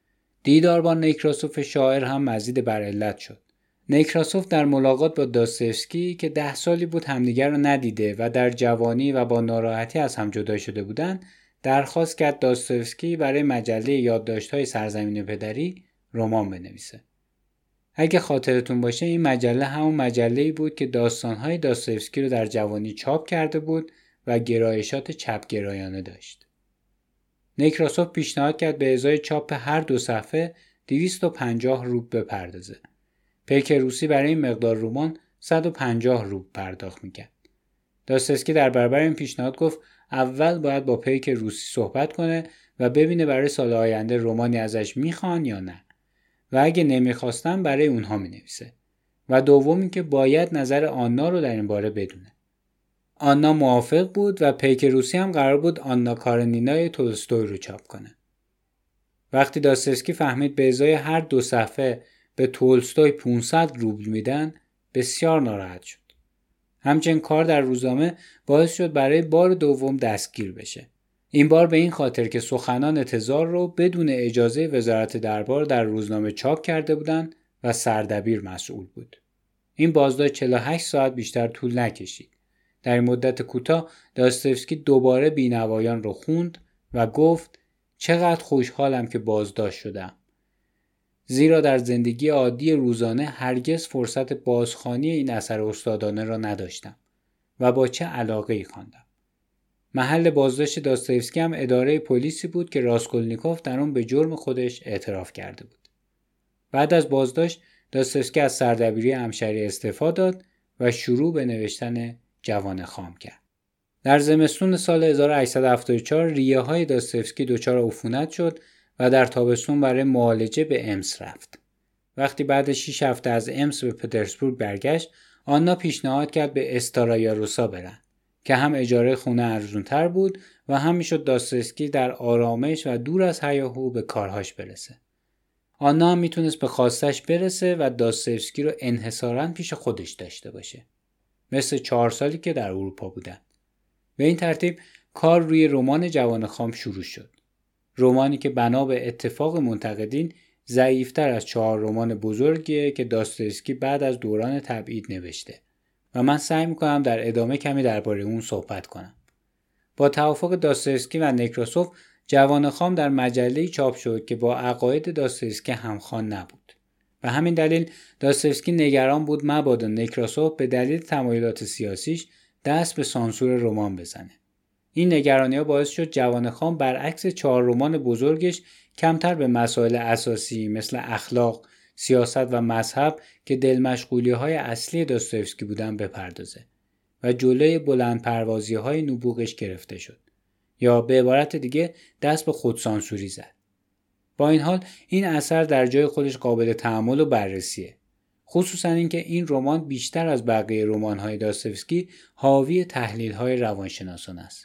دیدار با نیکراسوف شاعر هم مزید بر علت شد. نیکراسوف در ملاقات با داستایوسکی که ده سالی بود همدیگر را ندیده و در جوانی و با ناراحتی از هم جدا شده بودند، درخواست کرد داستایوسکی برای مجله یادداشت‌های سرزمین پدری رمان بنویسه. اگه خاطرتون باشه این مجله همون مجله‌ای بود که داستان‌های داستایوسکی رو در جوانی چاپ کرده بود و گرایشات چپگرایانه داشت. نیکراسوف پیشنهاد کرد به ازای چاپ هر دو صفحه دویست و پنجاه روبل بپردازه. پیک روسی برای این مقدار رمان صد و پنجاه روبل پرداخت می‌کرد. داستایوسکی در برابر این پیشنهاد گفت اول باید با پیک روسی صحبت کنه و ببینه برای سال آینده رمانی ازش میخوان یا نه. و اگه نمیخواستن برای اونها مینویسه. و دومی که باید نظر آنا رو در این باره بدونه. آنا موافق بود و پیک روسی هم قرار بود آنا کارنینای تولستوی رو چاپ کنه. وقتی داستایوسکی فهمید به ازای هر دو صفحه به تولستوی پانصد روبل میدن، بسیار ناراحت شد. همچنین کار در روزنامه باعث شد برای بار دوم دستگیر بشه. این بار به این خاطر که سخنان تزار رو بدون اجازه وزارت دربار در روزنامه چاپ کرده بودند و سردبیر مسئول بود. این بازداشت چهل و هشت ساعت بیشتر طول نکشید. در این مدت کوتاه داستایوسکی دوباره بینوایان رو خوند و گفت چقدر خوشحالم که بازداشت شدم. زیرا در زندگی عادی روزانه هرگز فرصت بازخوانی این اثر استادانه را نداشتم و با چه علاقه‌ای خواندم. محل بازداشت داستایفسکی هم اداره پلیسی بود که راسکولنیکوف در اون به جرم خودش اعتراف کرده بود. بعد از بازداشت داستایفسکی از سردبیری همشهری استعفا داد و شروع به نوشتن جوان خام کرد. در زمستون سال هزار و هشتصد و هفتاد و چهار ریه های داستایفسکی دچار عفونت شد و در تابستون برای معالجه به امس رفت. وقتی بعد شش هفته از امس به پترزبورگ برگشت، آنا پیشنهاد کرد به استارایا روسا برن که هم اجاره خونه ارزونتر بود و هم میشد داستایفسکی در آرامش و دور از هیاهو به کارهاش برسه. آنا هم میتونست به خواستش برسه و داستایفسکی رو انحصاراً پیش خودش داشته باشه. مثل چهار سالی که در اروپا بودن. به این ترتیب کار روی رمان جوان خام شروع شد. رمانی که بنا به اتفاق منتقدین ضعیف‌تر از چهار رمان بزرگیه که داستایفسکی بعد از دوران تبعید نوشته و من سعی میکنم در ادامه کمی درباره اون صحبت کنم. با توافق داستایفسکی و نکراسوف، جوان خام در مجله‌ای چاپ شد که با عقاید داستایفسکی همخوان نبود. و همین دلیل داستایفسکی نگران بود مبادا نکراسوف به دلیل تمایلات سیاسیش دست به سانسور رمان بزنه. این نگرانی‌ها باعث شد جوان خام برعکس چهار رمان بزرگش کمتر به مسائل اساسی مثل اخلاق، سیاست و مذهب که دلمشغولی‌های اصلی داستایفسکی بودن بپردازه و جلوی بلند پروازی‌های نبوغش گرفته شد. یا به عبارت دیگه دست به خودسانسوری زد. با این حال این اثر در جای خودش قابل تأمل و بررسیه. خصوصا اینکه این رمان بیشتر از بقیه رمان‌های داستایفسکی حاوی تحلیل‌های روانشناسانه است.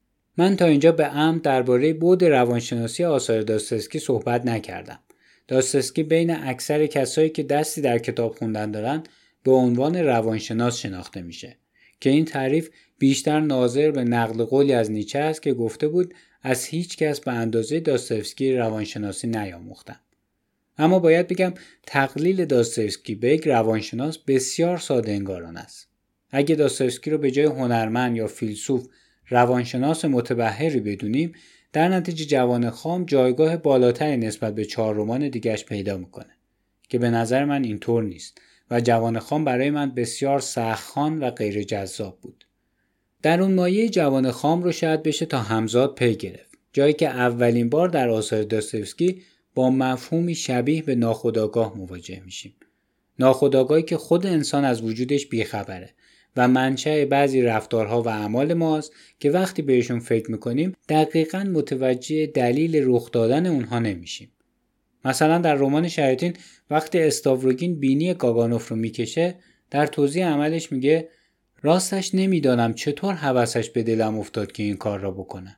من تا اینجا به عمد درباره بعد روانشناسی آثار داستایفسکی صحبت نکردم. داستایفسکی بین اکثر کسایی که دستی در کتاب خوندن دارن به عنوان روانشناس شناخته میشه که این تعریف بیشتر ناظر به نقل قولی از نیچه است که گفته بود از هیچ کس به اندازه داستایفسکی روانشناسی نیاموختم. اما باید بگم تقلیل داستایفسکی به یک روانشناس بسیار ساده انگارانه است. اگه داستایفسکی رو به جای هنرمند یا فیلسوف روانشناس متبحری بدونیم، در نتیجه جوان خام جایگاه بالاتری نسبت به چهار رمان دیگه‌اش پیدا میکنه که به نظر من اینطور نیست و جوان خام برای من بسیار سخت‌خوان و غیر جذاب بود. در اون مایه جوان خام رو شاید بشه تا همزاد پی گرفت، جایی که اولین بار در آثار داستایفسکی با مفهومی شبیه به ناخودآگاه مواجه میشیم. ناخودآگاهی که خود انسان از وجودش بیخبره و منشأ بعضی رفتارها و اعمال ماست که وقتی بهشون فکر میکنیم دقیقاً متوجه دلیل رخ دادن اونها نمیشیم. مثلا در رمان شیاطین وقتی استاوروگین بینی گاگانوف رو میکشه، در توضیح عملش میگه راستش نمیدانم چطور هوسش به دلم افتاد که این کار را بکنم.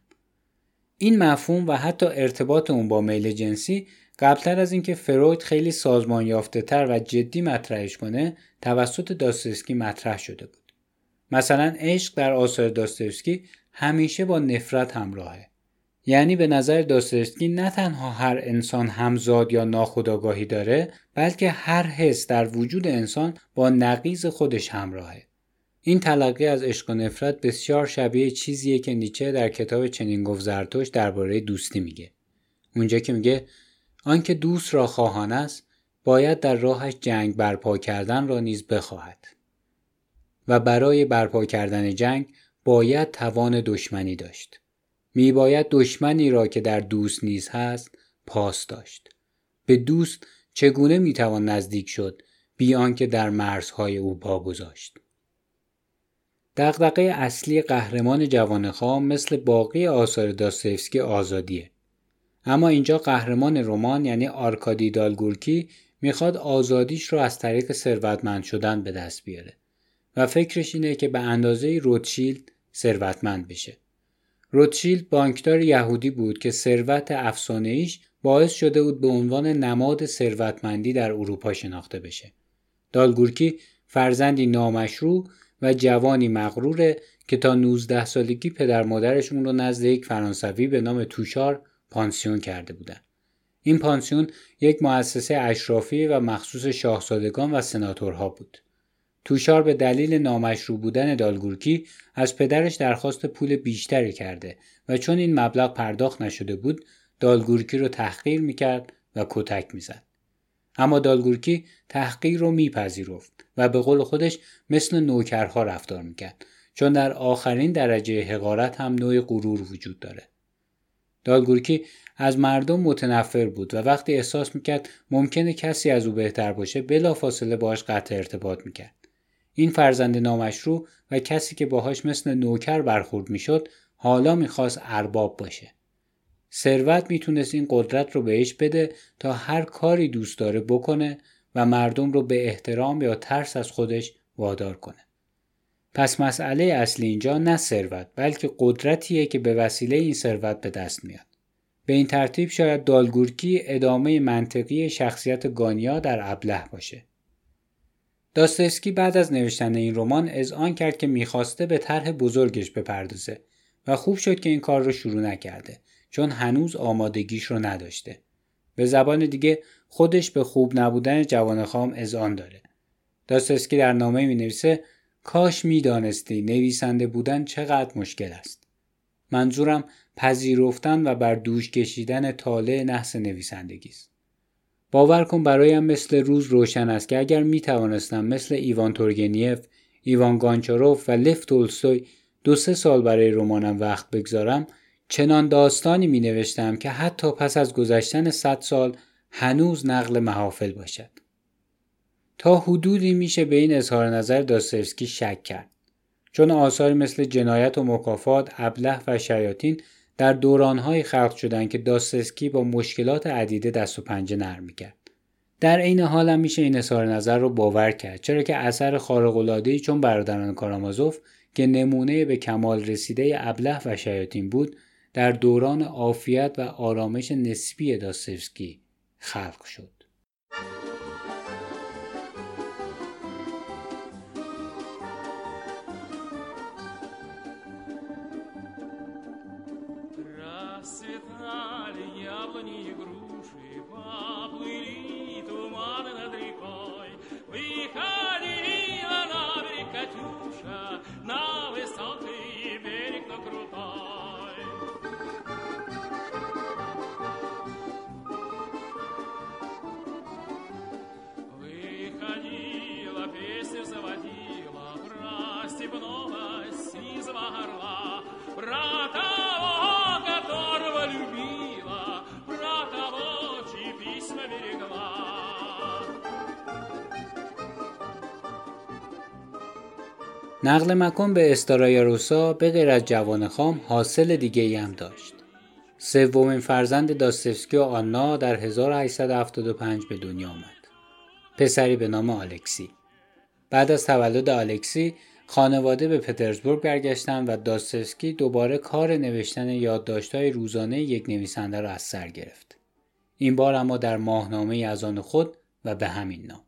این مفهوم و حتی ارتباط اون با میل جنسی قبلتر از اینکه فروید خیلی سازمان یافته تر و جدی مطرحش کنه توسط داستایفسکی مطرح شده بود. مثلا عشق در آثار داستایفسکی همیشه با نفرت همراهه. یعنی به نظر داستایفسکی نه تنها هر انسان همزاد یا ناخودآگاهی داره، بلکه هر حس در وجود انسان با نقیض خودش همراهه. این تلقی از عشق و نفرت بسیار شبیه چیزیه که نیچه در کتاب چنین گفت زرتشت درباره دوستی میگه. اونجا که میگه آنکه دوست را خواهان است باید در راهش جنگ برپا کردن را نیز بخواهد و برای برپا کردن جنگ باید توان دشمنی داشت. می باید دشمنی را که در دوست نیز هست پاس داشت. به دوست چگونه می توان نزدیک شد بی آنکه در مرزهای او پا گذاشت. دغدغه اصلی قهرمان جوان خام مثل باقی آثار داستایفسکی آزادیه. اما اینجا قهرمان رمان یعنی آرکادی دالگورکی میخواد آزادیش رو از طریق ثروتمند شدن به دست بیاره و فکرش اینه که به اندازه روتشیلد ثروتمند بشه. روتشیلد بانکدار یهودی بود که ثروت افسانه‌ایش باعث شده بود به عنوان نماد ثروتمندی در اروپا شناخته بشه. دالگورکی فرزندی نامشروع و جوانی مغروره که تا نوزده سالگی پدر مادرش اون رو نزد یک فرانسوی به نام توشار پانسیون کرده بودن. این پانسیون یک مؤسسه اشرافی و مخصوص شاهزادگان و سناتورها بود. توشار به دلیل نامشروع بودن دالگورکی از پدرش درخواست پول بیشتری کرده و چون این مبلغ پرداخت نشده بود، دالگورکی رو تحقیر میکرد و کتک میزد. اما دالگورکی تحقیر رو میپذیرفت و به قول خودش مثل نوکرها رفتار میکرد، چون در آخرین درجه حقارت هم نوع غرور وجود داره. دالگورکی از مردم متنفر بود و وقتی احساس میکرد ممکنه کسی از او بهتر باشه بلافاصله باهاش قطع ارتباط میکرد. این فرزند نامشروع و کسی که باهاش مثل نوکر برخورد میشد حالا میخواست ارباب باشه. ثروت میتونست این قدرت رو بهش بده تا هر کاری دوست داره بکنه و مردم رو به احترام یا ترس از خودش وادار کنه. پس مسئله اصلی اینجا نه ثروت بلکه قدرتیه که به وسیله این ثروت به دست میاد. به این ترتیب شاید دالگورکی ادامه منطقی شخصیت گانیا در ابله باشه. داستایوفسکی بعد از نوشتن این رمان اذعان کرد که میخواسته به طرح بزرگش بپردازه و خوب شد که این کار رو شروع نکرده، چون هنوز آمادگیش رو نداشته. به زبان دیگه خودش به خوب نبودن جوان خام اذعان داره. داستایوفسکی در نامه می نویسه کاش می دانستی نویسنده بودن چقدر مشکل است. منظورم پذیرفتن و بر دوش کشیدن طالع نحس نویسندگی است. باور کن برایم مثل روز روشن است که اگر می توانستم مثل ایوان تورگنیف، ایوان گانچاروف و لف تولستوی دو سه سال برای رمانم وقت بگذارم، چنان داستانی می نوشتم که حتی پس از گذشتن صد سال هنوز نقل محافل باشد. تا حدودی میشه به این اظهار نظر داستایوفسکی شک کرد، چون آثاری مثل جنایت و مکافات، ابله و شیاطین در دوران‌های خلق شدند که داستایوفسکی با مشکلات عدیده دست و پنجه نرم می‌کرد. در عین حال هم میشه این اظهار نظر رو باور کرد، چرا که اثر خارق‌العاده‌ای چون برادران کارامازوف که نمونه به کمال رسیده ابله و شیاطین بود، در دوران عافیت و آرامش نسبی داستایوفسکی خلق شد. نقل مکان به استرایا روسا به غیر از جوان خام حاصل دیگه ای هم داشت. سومین فرزند داستایوفسکی و آنا در هزار و هشتصد و هفتاد و پنج به دنیا آمد. پسری به نام آلکسی. بعد از تولد آلکسی خانواده به پترزبورگ برگشتند و داستایوفسکی دوباره کار نوشتن یادداشت‌های روزانه یک نویسنده را از سر گرفت. این بار اما در ماهنامه از آن خود و به همین نام.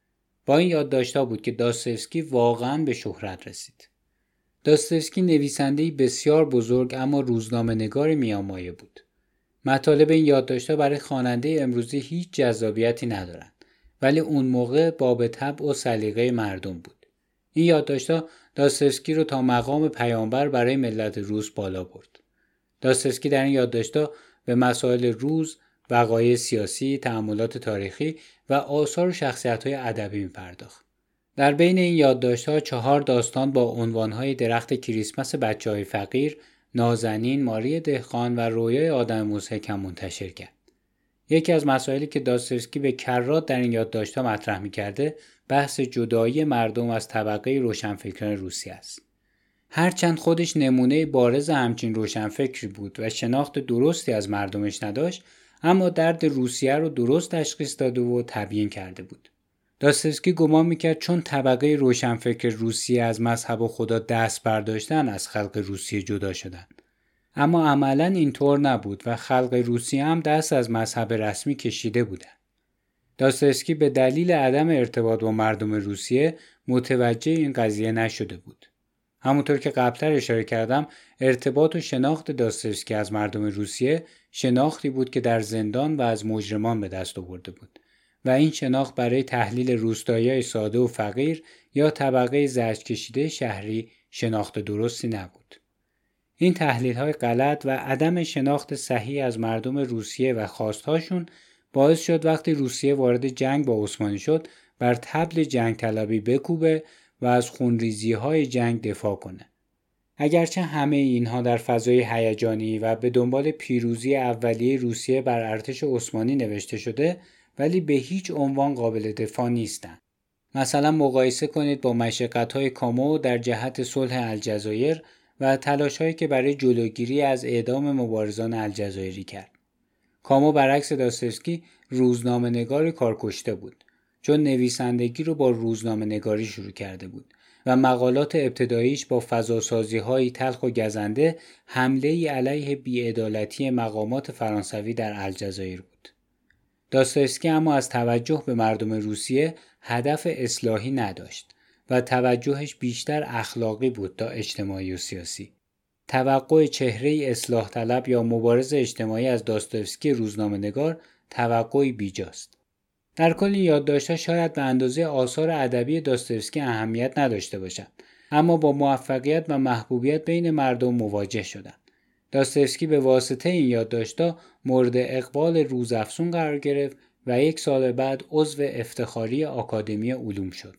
با این یادداشت‌ها بود که داستایوفسکی واقعاً به شهرت رسید. داستایوفسکی نویسنده‌ای بسیار بزرگ اما روزنامه‌نگار میانمایه بود. مطالب این یادداشت‌ها برای خواننده امروزی هیچ جذابیتی ندارند، ولی اون موقع باب طبع و سلیقه مردم بود. این یادداشت‌ها داستایوفسکی رو تا مقام پیامبر برای ملت روس بالا برد. داستایوفسکی در این یادداشت‌ها به مسائل روز، وقایع سیاسی، تأملات تاریخی و آثار و شخصیت‌های ادبی می‌پرداخت. در بین این یادداشت‌ها چهار داستان با عنوان‌های درخت کریسمس بچه‌های فقیر، نازنین، ماری دهقان و رویای آدم مضحک هم منتشر کرد. یکی از مسائلی که داستایوفسکی به کرات در این یادداشت‌ها مطرح می‌کرده، بحث جدایی مردم از طبقه روشنفکران روسیه است. هرچند خودش نمونه بارز همچین روشنفکری بود و شناخت درستی از مردمش نداشت، اما درد روسیه رو درست تشخیص داده و تبیین کرده بود. داستایوفسکی گمان میکرد چون طبقه روشنفکر روسیه از مذهب و خدا دست برداشتن از خلق روسیه جدا شدن. اما عملاً اینطور نبود و خلق روسیه هم دست از مذهب رسمی کشیده بودن. داستایوفسکی به دلیل عدم ارتباط با مردم روسیه متوجه این قضیه نشده بود. همونطور که قبلتر اشاره کردم، ارتباط و شناخت داستایوفسکی از مردم روسیه شناختی بود که در زندان و از مجرمان به دست آورده بود و این شناخت برای تحلیل روستایی‌های ساده و فقیر یا طبقه زرد کشیده شهری شناخت درستی نبود. این تحلیل‌های غلط و عدم شناخت صحیح از مردم روسیه و خواستهاشون باعث شد وقتی روسیه وارد جنگ با عثمانی شد بر طبل جنگ طلبی بکوبه و از خونریزی‌های جنگ دفاع کنه. اگرچه همه اینها در فضای هیجانی و به دنبال پیروزی اولیه روسیه بر ارتش عثمانی نوشته شده، ولی به هیچ عنوان قابل دفاع نیستند. مثلا مقایسه کنید با مشقت‌های کامو در جهت صلح الجزایر و تلاش‌هایی که برای جلوگیری از اعدام مبارزان الجزایری کرد. کامو برعکس داستایوفسکی روزنامه‌نگار کارکشته بود، چون نویسندگی رو با روزنامه‌نگاری شروع کرده بود و مقالات ابتداییش با فضاسازی‌های تلخ و گزنده حمله‌ای علیه بی‌عدالتی مقامات فرانسوی در الجزایر بود. داستایوفسکی اما از توجه به مردم روسیه هدف اصلاحی نداشت و توجهش بیشتر اخلاقی بود تا اجتماعی و سیاسی. توقع چهره اصلاح طلب یا مبارز اجتماعی از داستایوفسکی روزنامه‌نگار توقعی بیجاست. در کل یادداشت‌ها شاید به اندازه آثار ادبی داستایوفسکی اهمیت نداشته باشند، اما با موفقیت و محبوبیت بین مردم مواجه شدند. داستایوفسکی به واسطه این یادداشت‌ها مورد اقبال روزافزون قرار گرفت و یک سال بعد عضو افتخاری آکادمی علوم شد.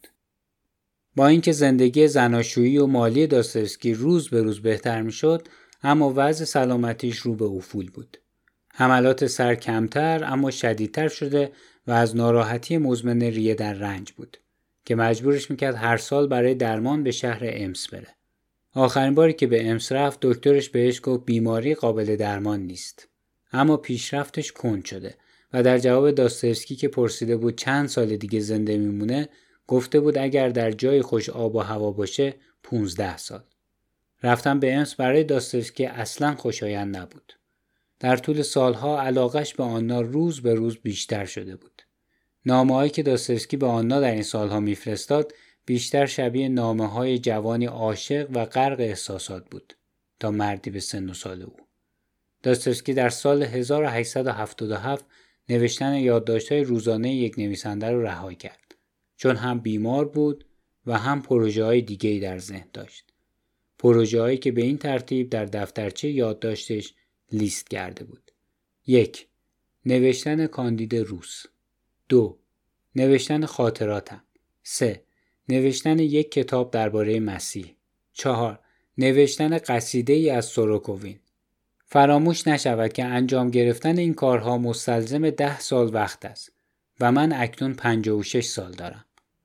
با اینکه زندگی زناشویی و مالی داستایوفسکی روز به روز بهتر میشد، اما وضع سلامتیش رو به افول بود. حملات سر کمتر اما شدیدتر شده و از ناراحتی مزمن ریه در رنج بود که مجبورش میکرد هر سال برای درمان به شهر امس بره. آخرین باری که به امس رفت دکترش بهش گفت بیماری قابل درمان نیست، اما پیشرفتش کند شده و در جواب داستایوفسکی که پرسیده بود چند سال دیگه زنده میمونه گفته بود اگر در جای خوش آب و هوا باشه پونزده سال. رفتن به امس برای داستایوفسکی اصلاً خوشایند نبود. در طول سالها علاقش به آنا روز به روز بیشتر شده بود. نامه‌هایی که داستایوفسکی به آنا در این سالها میفرستاد بیشتر شبیه نامه‌های جوانی عاشق و غرق احساسات بود تا مردی به سن و سال او. داستایوفسکی در سال هزار و هشتصد و هفتاد و هفت نوشتن یادداشت‌های روزانه یک نویسنده رو رها کرد، چون هم بیمار بود و هم پروژه‌های دیگه‌ای در ذهن داشت. پروژه‌هایی که به این ترتیب در دفترچه یادداشتش لیست کرده بود. یک. نوشتن کاندید روس. دو. نوشتن خاطراتم. سه. نوشتن یک کتاب درباره مسیح. چهار. نوشتن قصیده‌ای از سوروکوین. فراموش نشود که انجام گرفتن این کارها مستلزم ده سال وقت است و من اکنون پنجاه و شش سال دارم.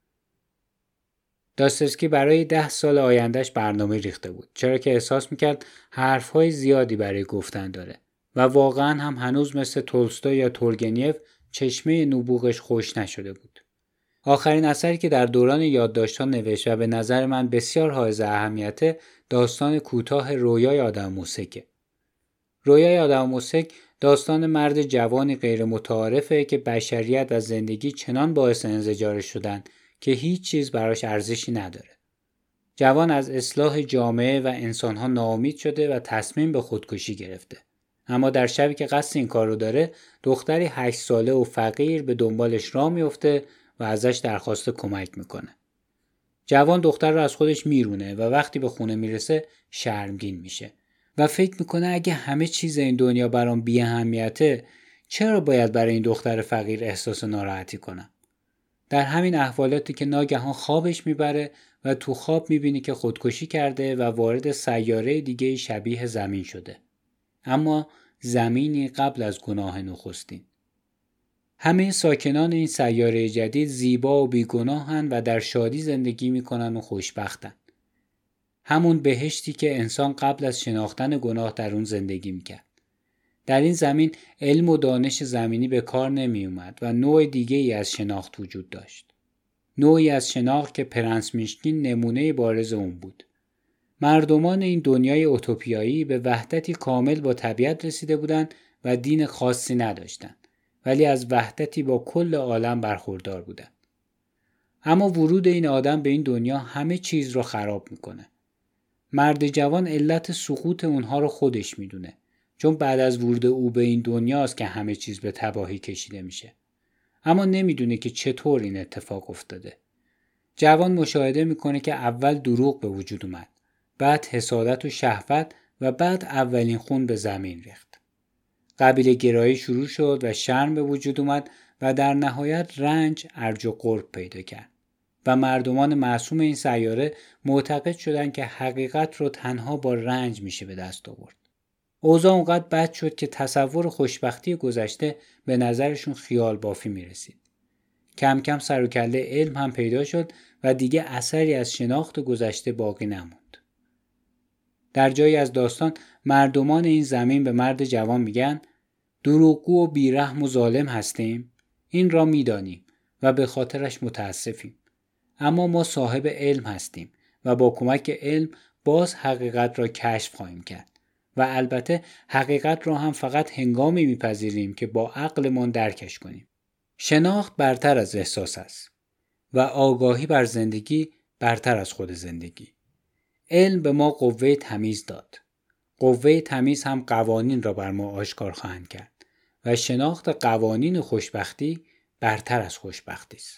داستایوفسکی برای ده سال آیندهش برنامه ریخته بود، چرا که احساس میکرد حرفهای زیادی برای گفتن داره و واقعا هم هنوز مثل تولستوی یا تورگنیف چشمه نبوغش خوش نشده بود. آخرین اثری که در دوران یادداشت‌ها نوشت و به نظر من بسیار حائز اهمیت داستان کوتاه رویای آدم موسیقه. رویای آدم موسیق داستان مرد جوانی غیر متعارفه که بشریت و زندگی چنان باعث انزجارش شدن که هیچ چیز براش ارزشی نداره. جوان از اصلاح جامعه و انسانها ناامید شده و تصمیم به خودکشی گرفته. اما در شبی که قصد این کار رو داره، دختری هشت ساله و فقیر به دنبالش راه میفته و ازش درخواست کمک میکنه. جوان دختر رو از خودش میرونه و وقتی به خونه میرسه شرمگین میشه و فکر میکنه اگه همه چیز این دنیا برام بی اهمیته، چرا باید برای این دختر فقیر احساس ناراحتی کنم؟ در همین احوالاتی که ناگهان خوابش میبره و تو خواب میبینی که خودکشی کرده و وارد سیاره دیگه شبیه زمین شده، اما زمینی قبل از گناه نخستین. همه ساکنان این سیاره جدید زیبا و بیگناهن و در شادی زندگی میکنن و خوشبختن. همون بهشتی که انسان قبل از شناختن گناه در اون زندگی میکرد. در این زمین علم و دانش زمینی به کار نمی اومد و نوع دیگه ای از شناخت وجود داشت. نوعی از شناخت که پرنس میشکین نمونه بارز اون بود. مردمان این دنیای اوتوپیایی به وحدتی کامل با طبیعت رسیده بودند و دین خاصی نداشتند، ولی از وحدتی با کل عالم برخوردار بودند. اما ورود این آدم به این دنیا همه چیز رو خراب میکنه. مرد جوان علت سقوط اونها رو خودش میدونه، چون بعد از ورود او به این دنیاست که همه چیز به تباهی کشیده میشه. اما نمیدونه که چطور این اتفاق افتاده. جوان مشاهده میکنه که اول دروغ به وجود اومد، بعد حسادت و شهوت و بعد اولین خون به زمین ریخت. قبیله گرایی شروع شد و شرم به وجود اومد و در نهایت رنج ارج و قرب پیدا کرد و مردمان معصوم این سیاره معتقد شدند که حقیقت رو تنها با رنج میشه به دست آورد. اوضاع اونقدر بد شد که تصور خوشبختی گذشته به نظرشون خیال بافی میرسید. کم کم سر و کله علم هم پیدا شد و دیگه اثری از شناخت گذشته باقی نموند. در جایی از داستان مردمان این زمین به مرد جوان میگن دروغگو و بیرحم و ظالم هستیم، این را میدانیم و به خاطرش متاسفیم، اما ما صاحب علم هستیم و با کمک علم باز حقیقت را کشف خواهیم کرد و البته حقیقت را هم فقط هنگامی میپذیریم که با عقلمان درکش کنیم. شناخت برتر از احساس است و آگاهی بر زندگی برتر از خود زندگی. علم به ما قوه تمیز داد. قوه تمیز هم قوانین را بر ما آشکار خواهند کرد و شناخت قوانین خوشبختی برتر از خوشبختی است.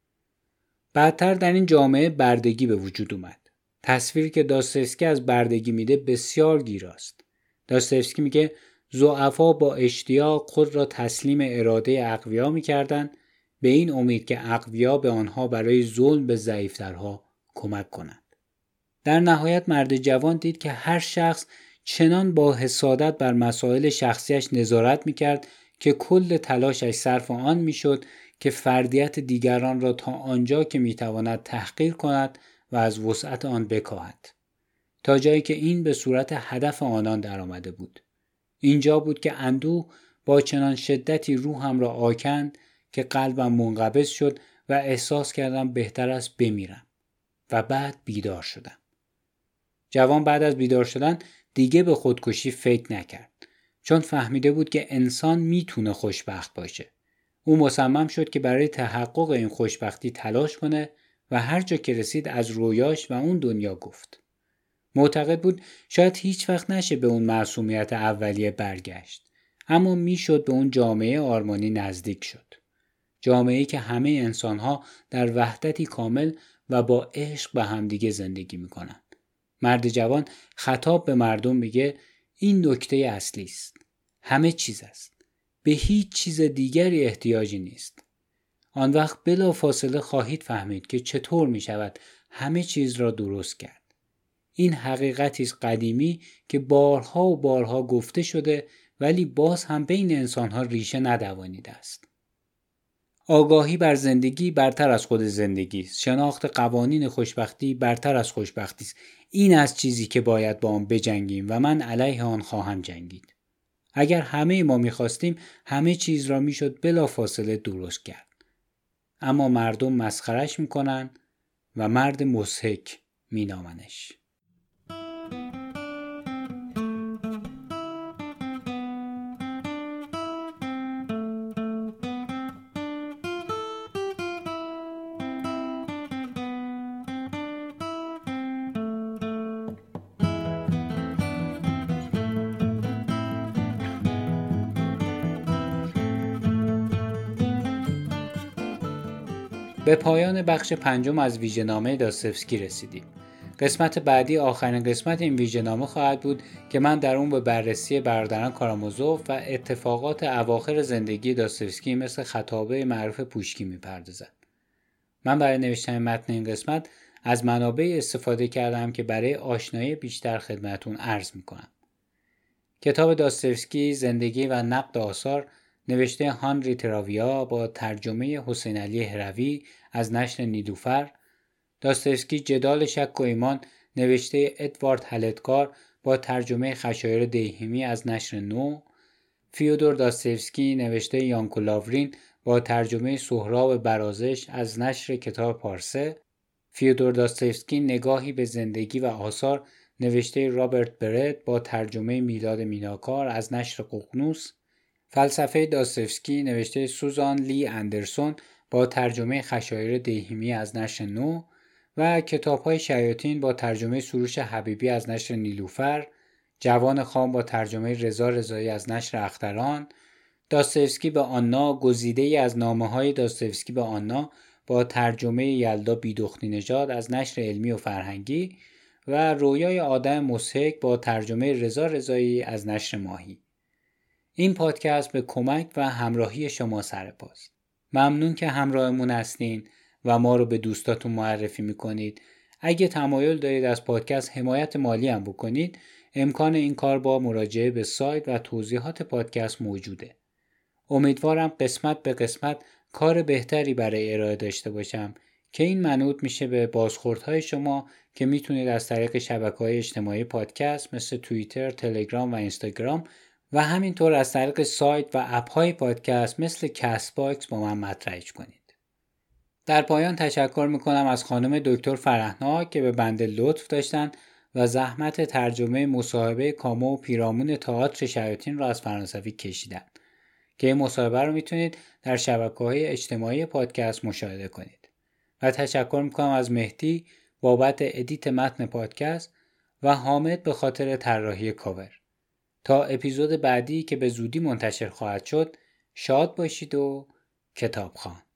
بعدتر در این جامعه بردگی به وجود اومد. تصویری که داستایوسکی از بردگی میده بسیار گیراست. داستایوسکی میگه ضعفا با اشتیاق خود را تسلیم اراده اقویا میکردند به این امید که اقویا به آنها برای ظلم به ضعیفترها کمک کنند. در نهایت مرد جوان دید که هر شخص چنان با حسادت بر مسائل شخصیش نظارت میکرد که کل تلاشش صرف آن میشد که فردیت دیگران را تا آنجا که میتواند تحقیر کند و از وسعت آن بکاهد، تا جایی که این به صورت هدف آنان در آمده بود. اینجا بود که اندوه با چنان شدتی روحم را آکند که قلبم منقبض شد و احساس کردم بهتر است بمیرم و بعد بیدار شدم. جوان بعد از بیدار شدن دیگه به خودکشی فکر نکرد، چون فهمیده بود که انسان میتونه خوشبخت باشه. او مصمم شد که برای تحقق این خوشبختی تلاش کنه و هر جا که رسید از رویاش و اون دنیا گفت. معتقد بود شاید هیچ وقت نشه به اون معصومیت اولیه برگشت، اما میشد به اون جامعه آرمانی نزدیک شد. جامعه‌ای که همه انسانها در وحدتی کامل و با عشق به همدیگه زندگی میکنن. مرد جوان خطاب به مردم میگه این نکته اصلی است. همه چیز است. به هیچ چیز دیگری احتیاجی نیست. آن وقت بلا فاصله خواهید فهمید که چطور می شود همه چیز را درست کرد. این حقیقتی است قدیمی که بارها و بارها گفته شده ولی باز هم بین انسانها ریشه ندوانیده است. آگاهی بر زندگی برتر از خود زندگی است. شناخت قوانین خوشبختی برتر از خوشبختی است. این از چیزی که باید با آن بجنگیم و من علیه آن خواهم جنگید. اگر همه ما می‌خواستیم همه چیز را میشد بلا فاصله درست کرد. اما مردم مسخرش میکنن و مرد مضحک مینامنش. به پایان بخش پنجم از ویژه‌نامه داستایوسکی رسیدیم. قسمت بعدی آخرین قسمت این ویژه‌نامه خواهد بود که من در اون به بررسی برادران کارامازوف و اتفاقات اواخر زندگی داستایوسکی مثل خطابه معروف پوشکین میپردازم. من برای نوشتن متن این قسمت از منابع استفاده کردم که برای آشنایی بیشتر خدمتون عرض میکنم. کتاب داستایوسکی زندگی و نقد آثار نوشته هانری تراویا با ترجمه حسین علی هروی از نشر نیلوفر. داستایوسکی جدال شک و ایمان نوشته ادوارد هلتکار با ترجمه خشایار دیهیمی از نشر نو. فیودور داستایوسکی نوشته یانکو لاورین با ترجمه سهراب برازش از نشر کتاب پارسه. فیودور داستایوسکی نگاهی به زندگی و آثار نوشته رابرت برد با ترجمه میلاد میناکار از نشر ققنوس. فلسفه داستایوسکی نوشته سوزان لی اندرسون با ترجمه خشایار دیهیمی از نشر نو و کتاب‌های شیاطین با ترجمه سروش حبیبی از نشر نیلوفر. جوان خام با ترجمه رضا رضایی از نشر اختران. داستایوسکی به آنا، گزیده‌ای از نامه‌های داستایوسکی به آنا با ترجمه یلدا بیدختی نژاد از نشر علمی و فرهنگی و رویای آدم مضحک با ترجمه رضا رضایی از نشر ماهی. این پادکست به کمک و همراهی شما سرپاست. ممنون که همراهمون هستین و ما رو به دوستاتون معرفی میکنید. اگه تمایل دارید از پادکست حمایت مالی هم بکنید، امکان این کار با مراجعه به سایت و توضیحات پادکست موجوده. امیدوارم قسمت به قسمت کار بهتری برای ارائه داشته باشم که این منوط میشه به بازخوردهای شما که میتونید از طریق شبکه‌های اجتماعی پادکست مثل توییتر، تلگرام و اینستاگرام و همینطور از طریق سایت و اپ‌های پادکست مثل کست باکس با من مطرحش کنید. در پایان تشکر میکنم از خانم دکتر فرحناک که به بنده لطف داشتن و زحمت ترجمه مصاحبه کامو و پیرامون تئاتر شیاطین را از فرانسوی کشیدن که این مصاحبه رو میتونید در شبکه‌های اجتماعی پادکست مشاهده کنید. و تشکر میکنم از مهدی بابت ادیت متن پادکست و حامد به خاطر طراحی کاور. تا اپیزود بعدی که به زودی منتشر خواهد شد، شاد باشید و کتابخوان.